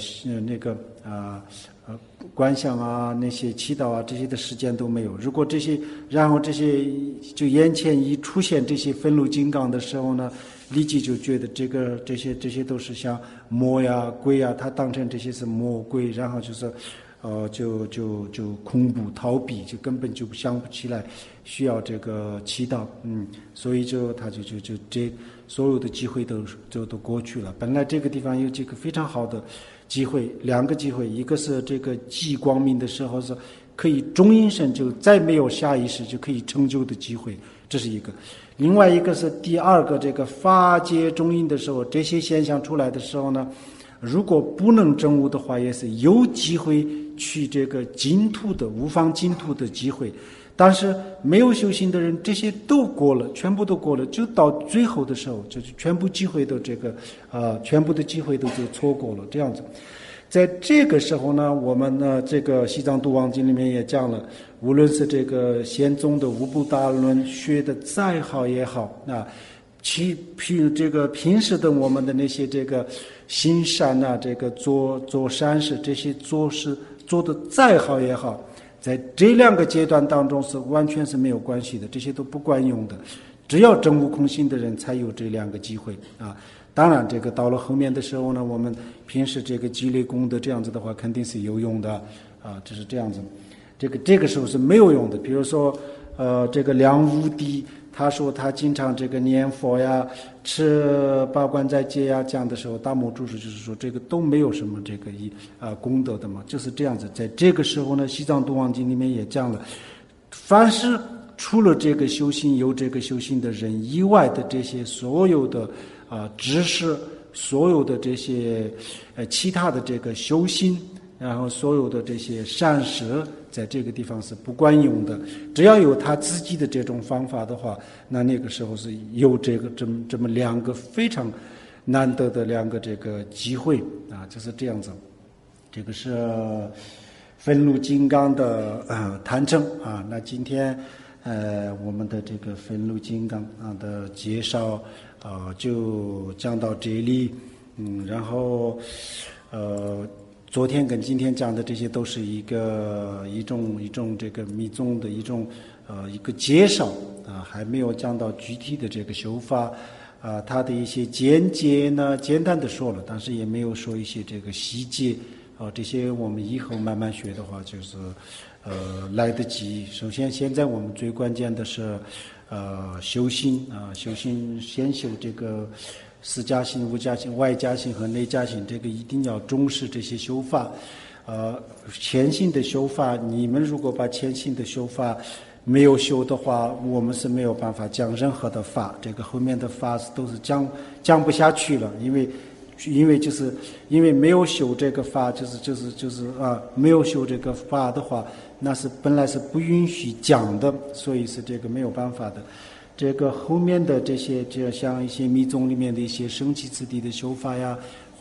观想那些祈祷这些的时间都没有。如果然后这些就眼前一出现这些愤怒金刚的时候呢，立即就觉得这些都是像魔鬼他当成这些是魔鬼，然后就是就恐怖逃避，就根本就想不起来需要这个祈祷。所以他就这所有的机会都过去了。本来这个地方有几个非常好的机会，2个机会，一个是这个极光明的时候是可以中阴身就再没有下意识就可以成就的机会，这是一个。另外一个是第2个，这个法界中阴的时候，这些现象出来的时候呢，如果不能证悟的话，也是有机会去这个净土的无方净土的机会。但是没有修行的人，这些都过了，全部都过了，就到最后的时候，就是全部机会都全部的机会都就错过了，这样子。在这个时候呢，我们呢这个西藏度王经里面也讲了，无论是这个宪宗的五部大论学的再好也好这个平时的我们的那些这个行善这个做善事，这些做事做的再好也好，在这2个阶段当中是完全是没有关系的，这些都不管用的。只有真悟空心的人才有这2个机会当然这个到了后面的时候呢，我们平时这个积累功德这样子的话肯定是有用的这是这样子。这个时候是没有用的。比如说这个梁武帝，他说他经常这个念佛吃八关斋戒这样的时候，大摩注释就是说这个都没有什么这个功德的嘛，就是这样子。在这个时候呢，西藏度王经里面也讲了，凡是除了这个修行有这个修行的人以外的这些所有的知识，所有的这些其他的这个修行，然后所有的这些善事，在这个地方是不管用的。只要有他自己的这种方法的话，那个时候是有这么2个非常难得的2个这个机会就是这样子。这个是愤怒金刚的谈成那今天我们的这个愤怒金刚的介绍就讲到这里。然后昨天跟今天讲的这些都是一种这个密宗的一个介绍还没有讲到具体的这个修法它的一些简介呢简单的说了，但是也没有说一些这个细节这些我们以后慢慢学的话就是来得及。首先现在我们最关键的是修行修行先修这个四加行、五加行、外加行和内加行，这个一定要重视这些修法。前行的修法，你们如果把前行的修法没有修的话，我们是没有办法讲任何的法，这个后面的法都是讲不下去了，因为没有修这个法，没有修这个法的话，那是本来是不允许讲的，所以是这个没有办法的。这个后面的这些就像一些密宗里面的一些升起次第的修法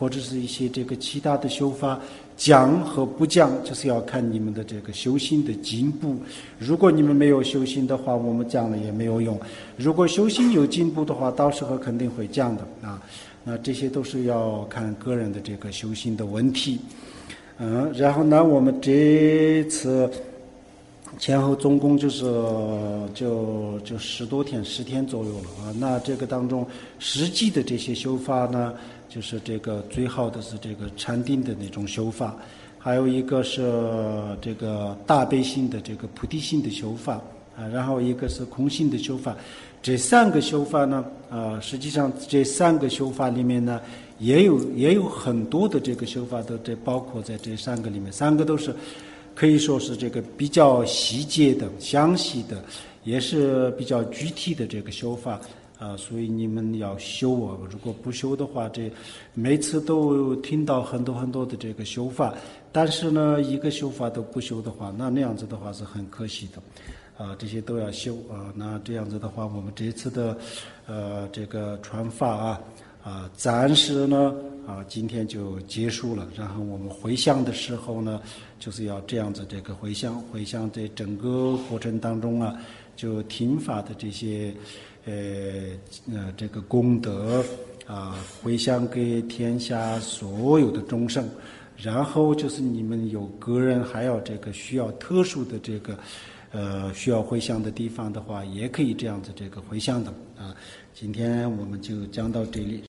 或者是一些这个其他的修法，讲和不讲，就是要看你们的这个修行的进步。如果你们没有修行的话，我们讲了也没有用；如果修行有进步的话，到时候肯定会讲的啊。那这些都是要看个人的这个修行的问题。然后呢，我们这次前后总共就10多天，10天左右了啊。那这个当中实际的这些修法呢，就是这个最好的是这个禅定的那种修法，还有一个是这个大悲心的这个菩提心的修法啊，然后一个是空性的修法。这3个修法呢，实际上这3个修法里面呢，也有很多的这个修法都包括在这3个里面，3个都是可以说是这个比较细节的、详细的，也是比较具体的这个修法啊，所以你们要修啊。如果不修的话，这每次都听到很多的这个修法，但是呢，一个修法都不修的话，那样子的话是很可惜的。这些都要修啊。那这样子的话，我们这次的这个传法暂时呢今天就结束了。然后我们回向的时候呢，就是要这样子这个回向在整个过程当中就听法的这些这个功德回向给天下所有的众生。然后就是你们有个人还要这个需要特殊的这个需要回向的地方的话，也可以这样子这个回向的啊。今天我们就讲到这里。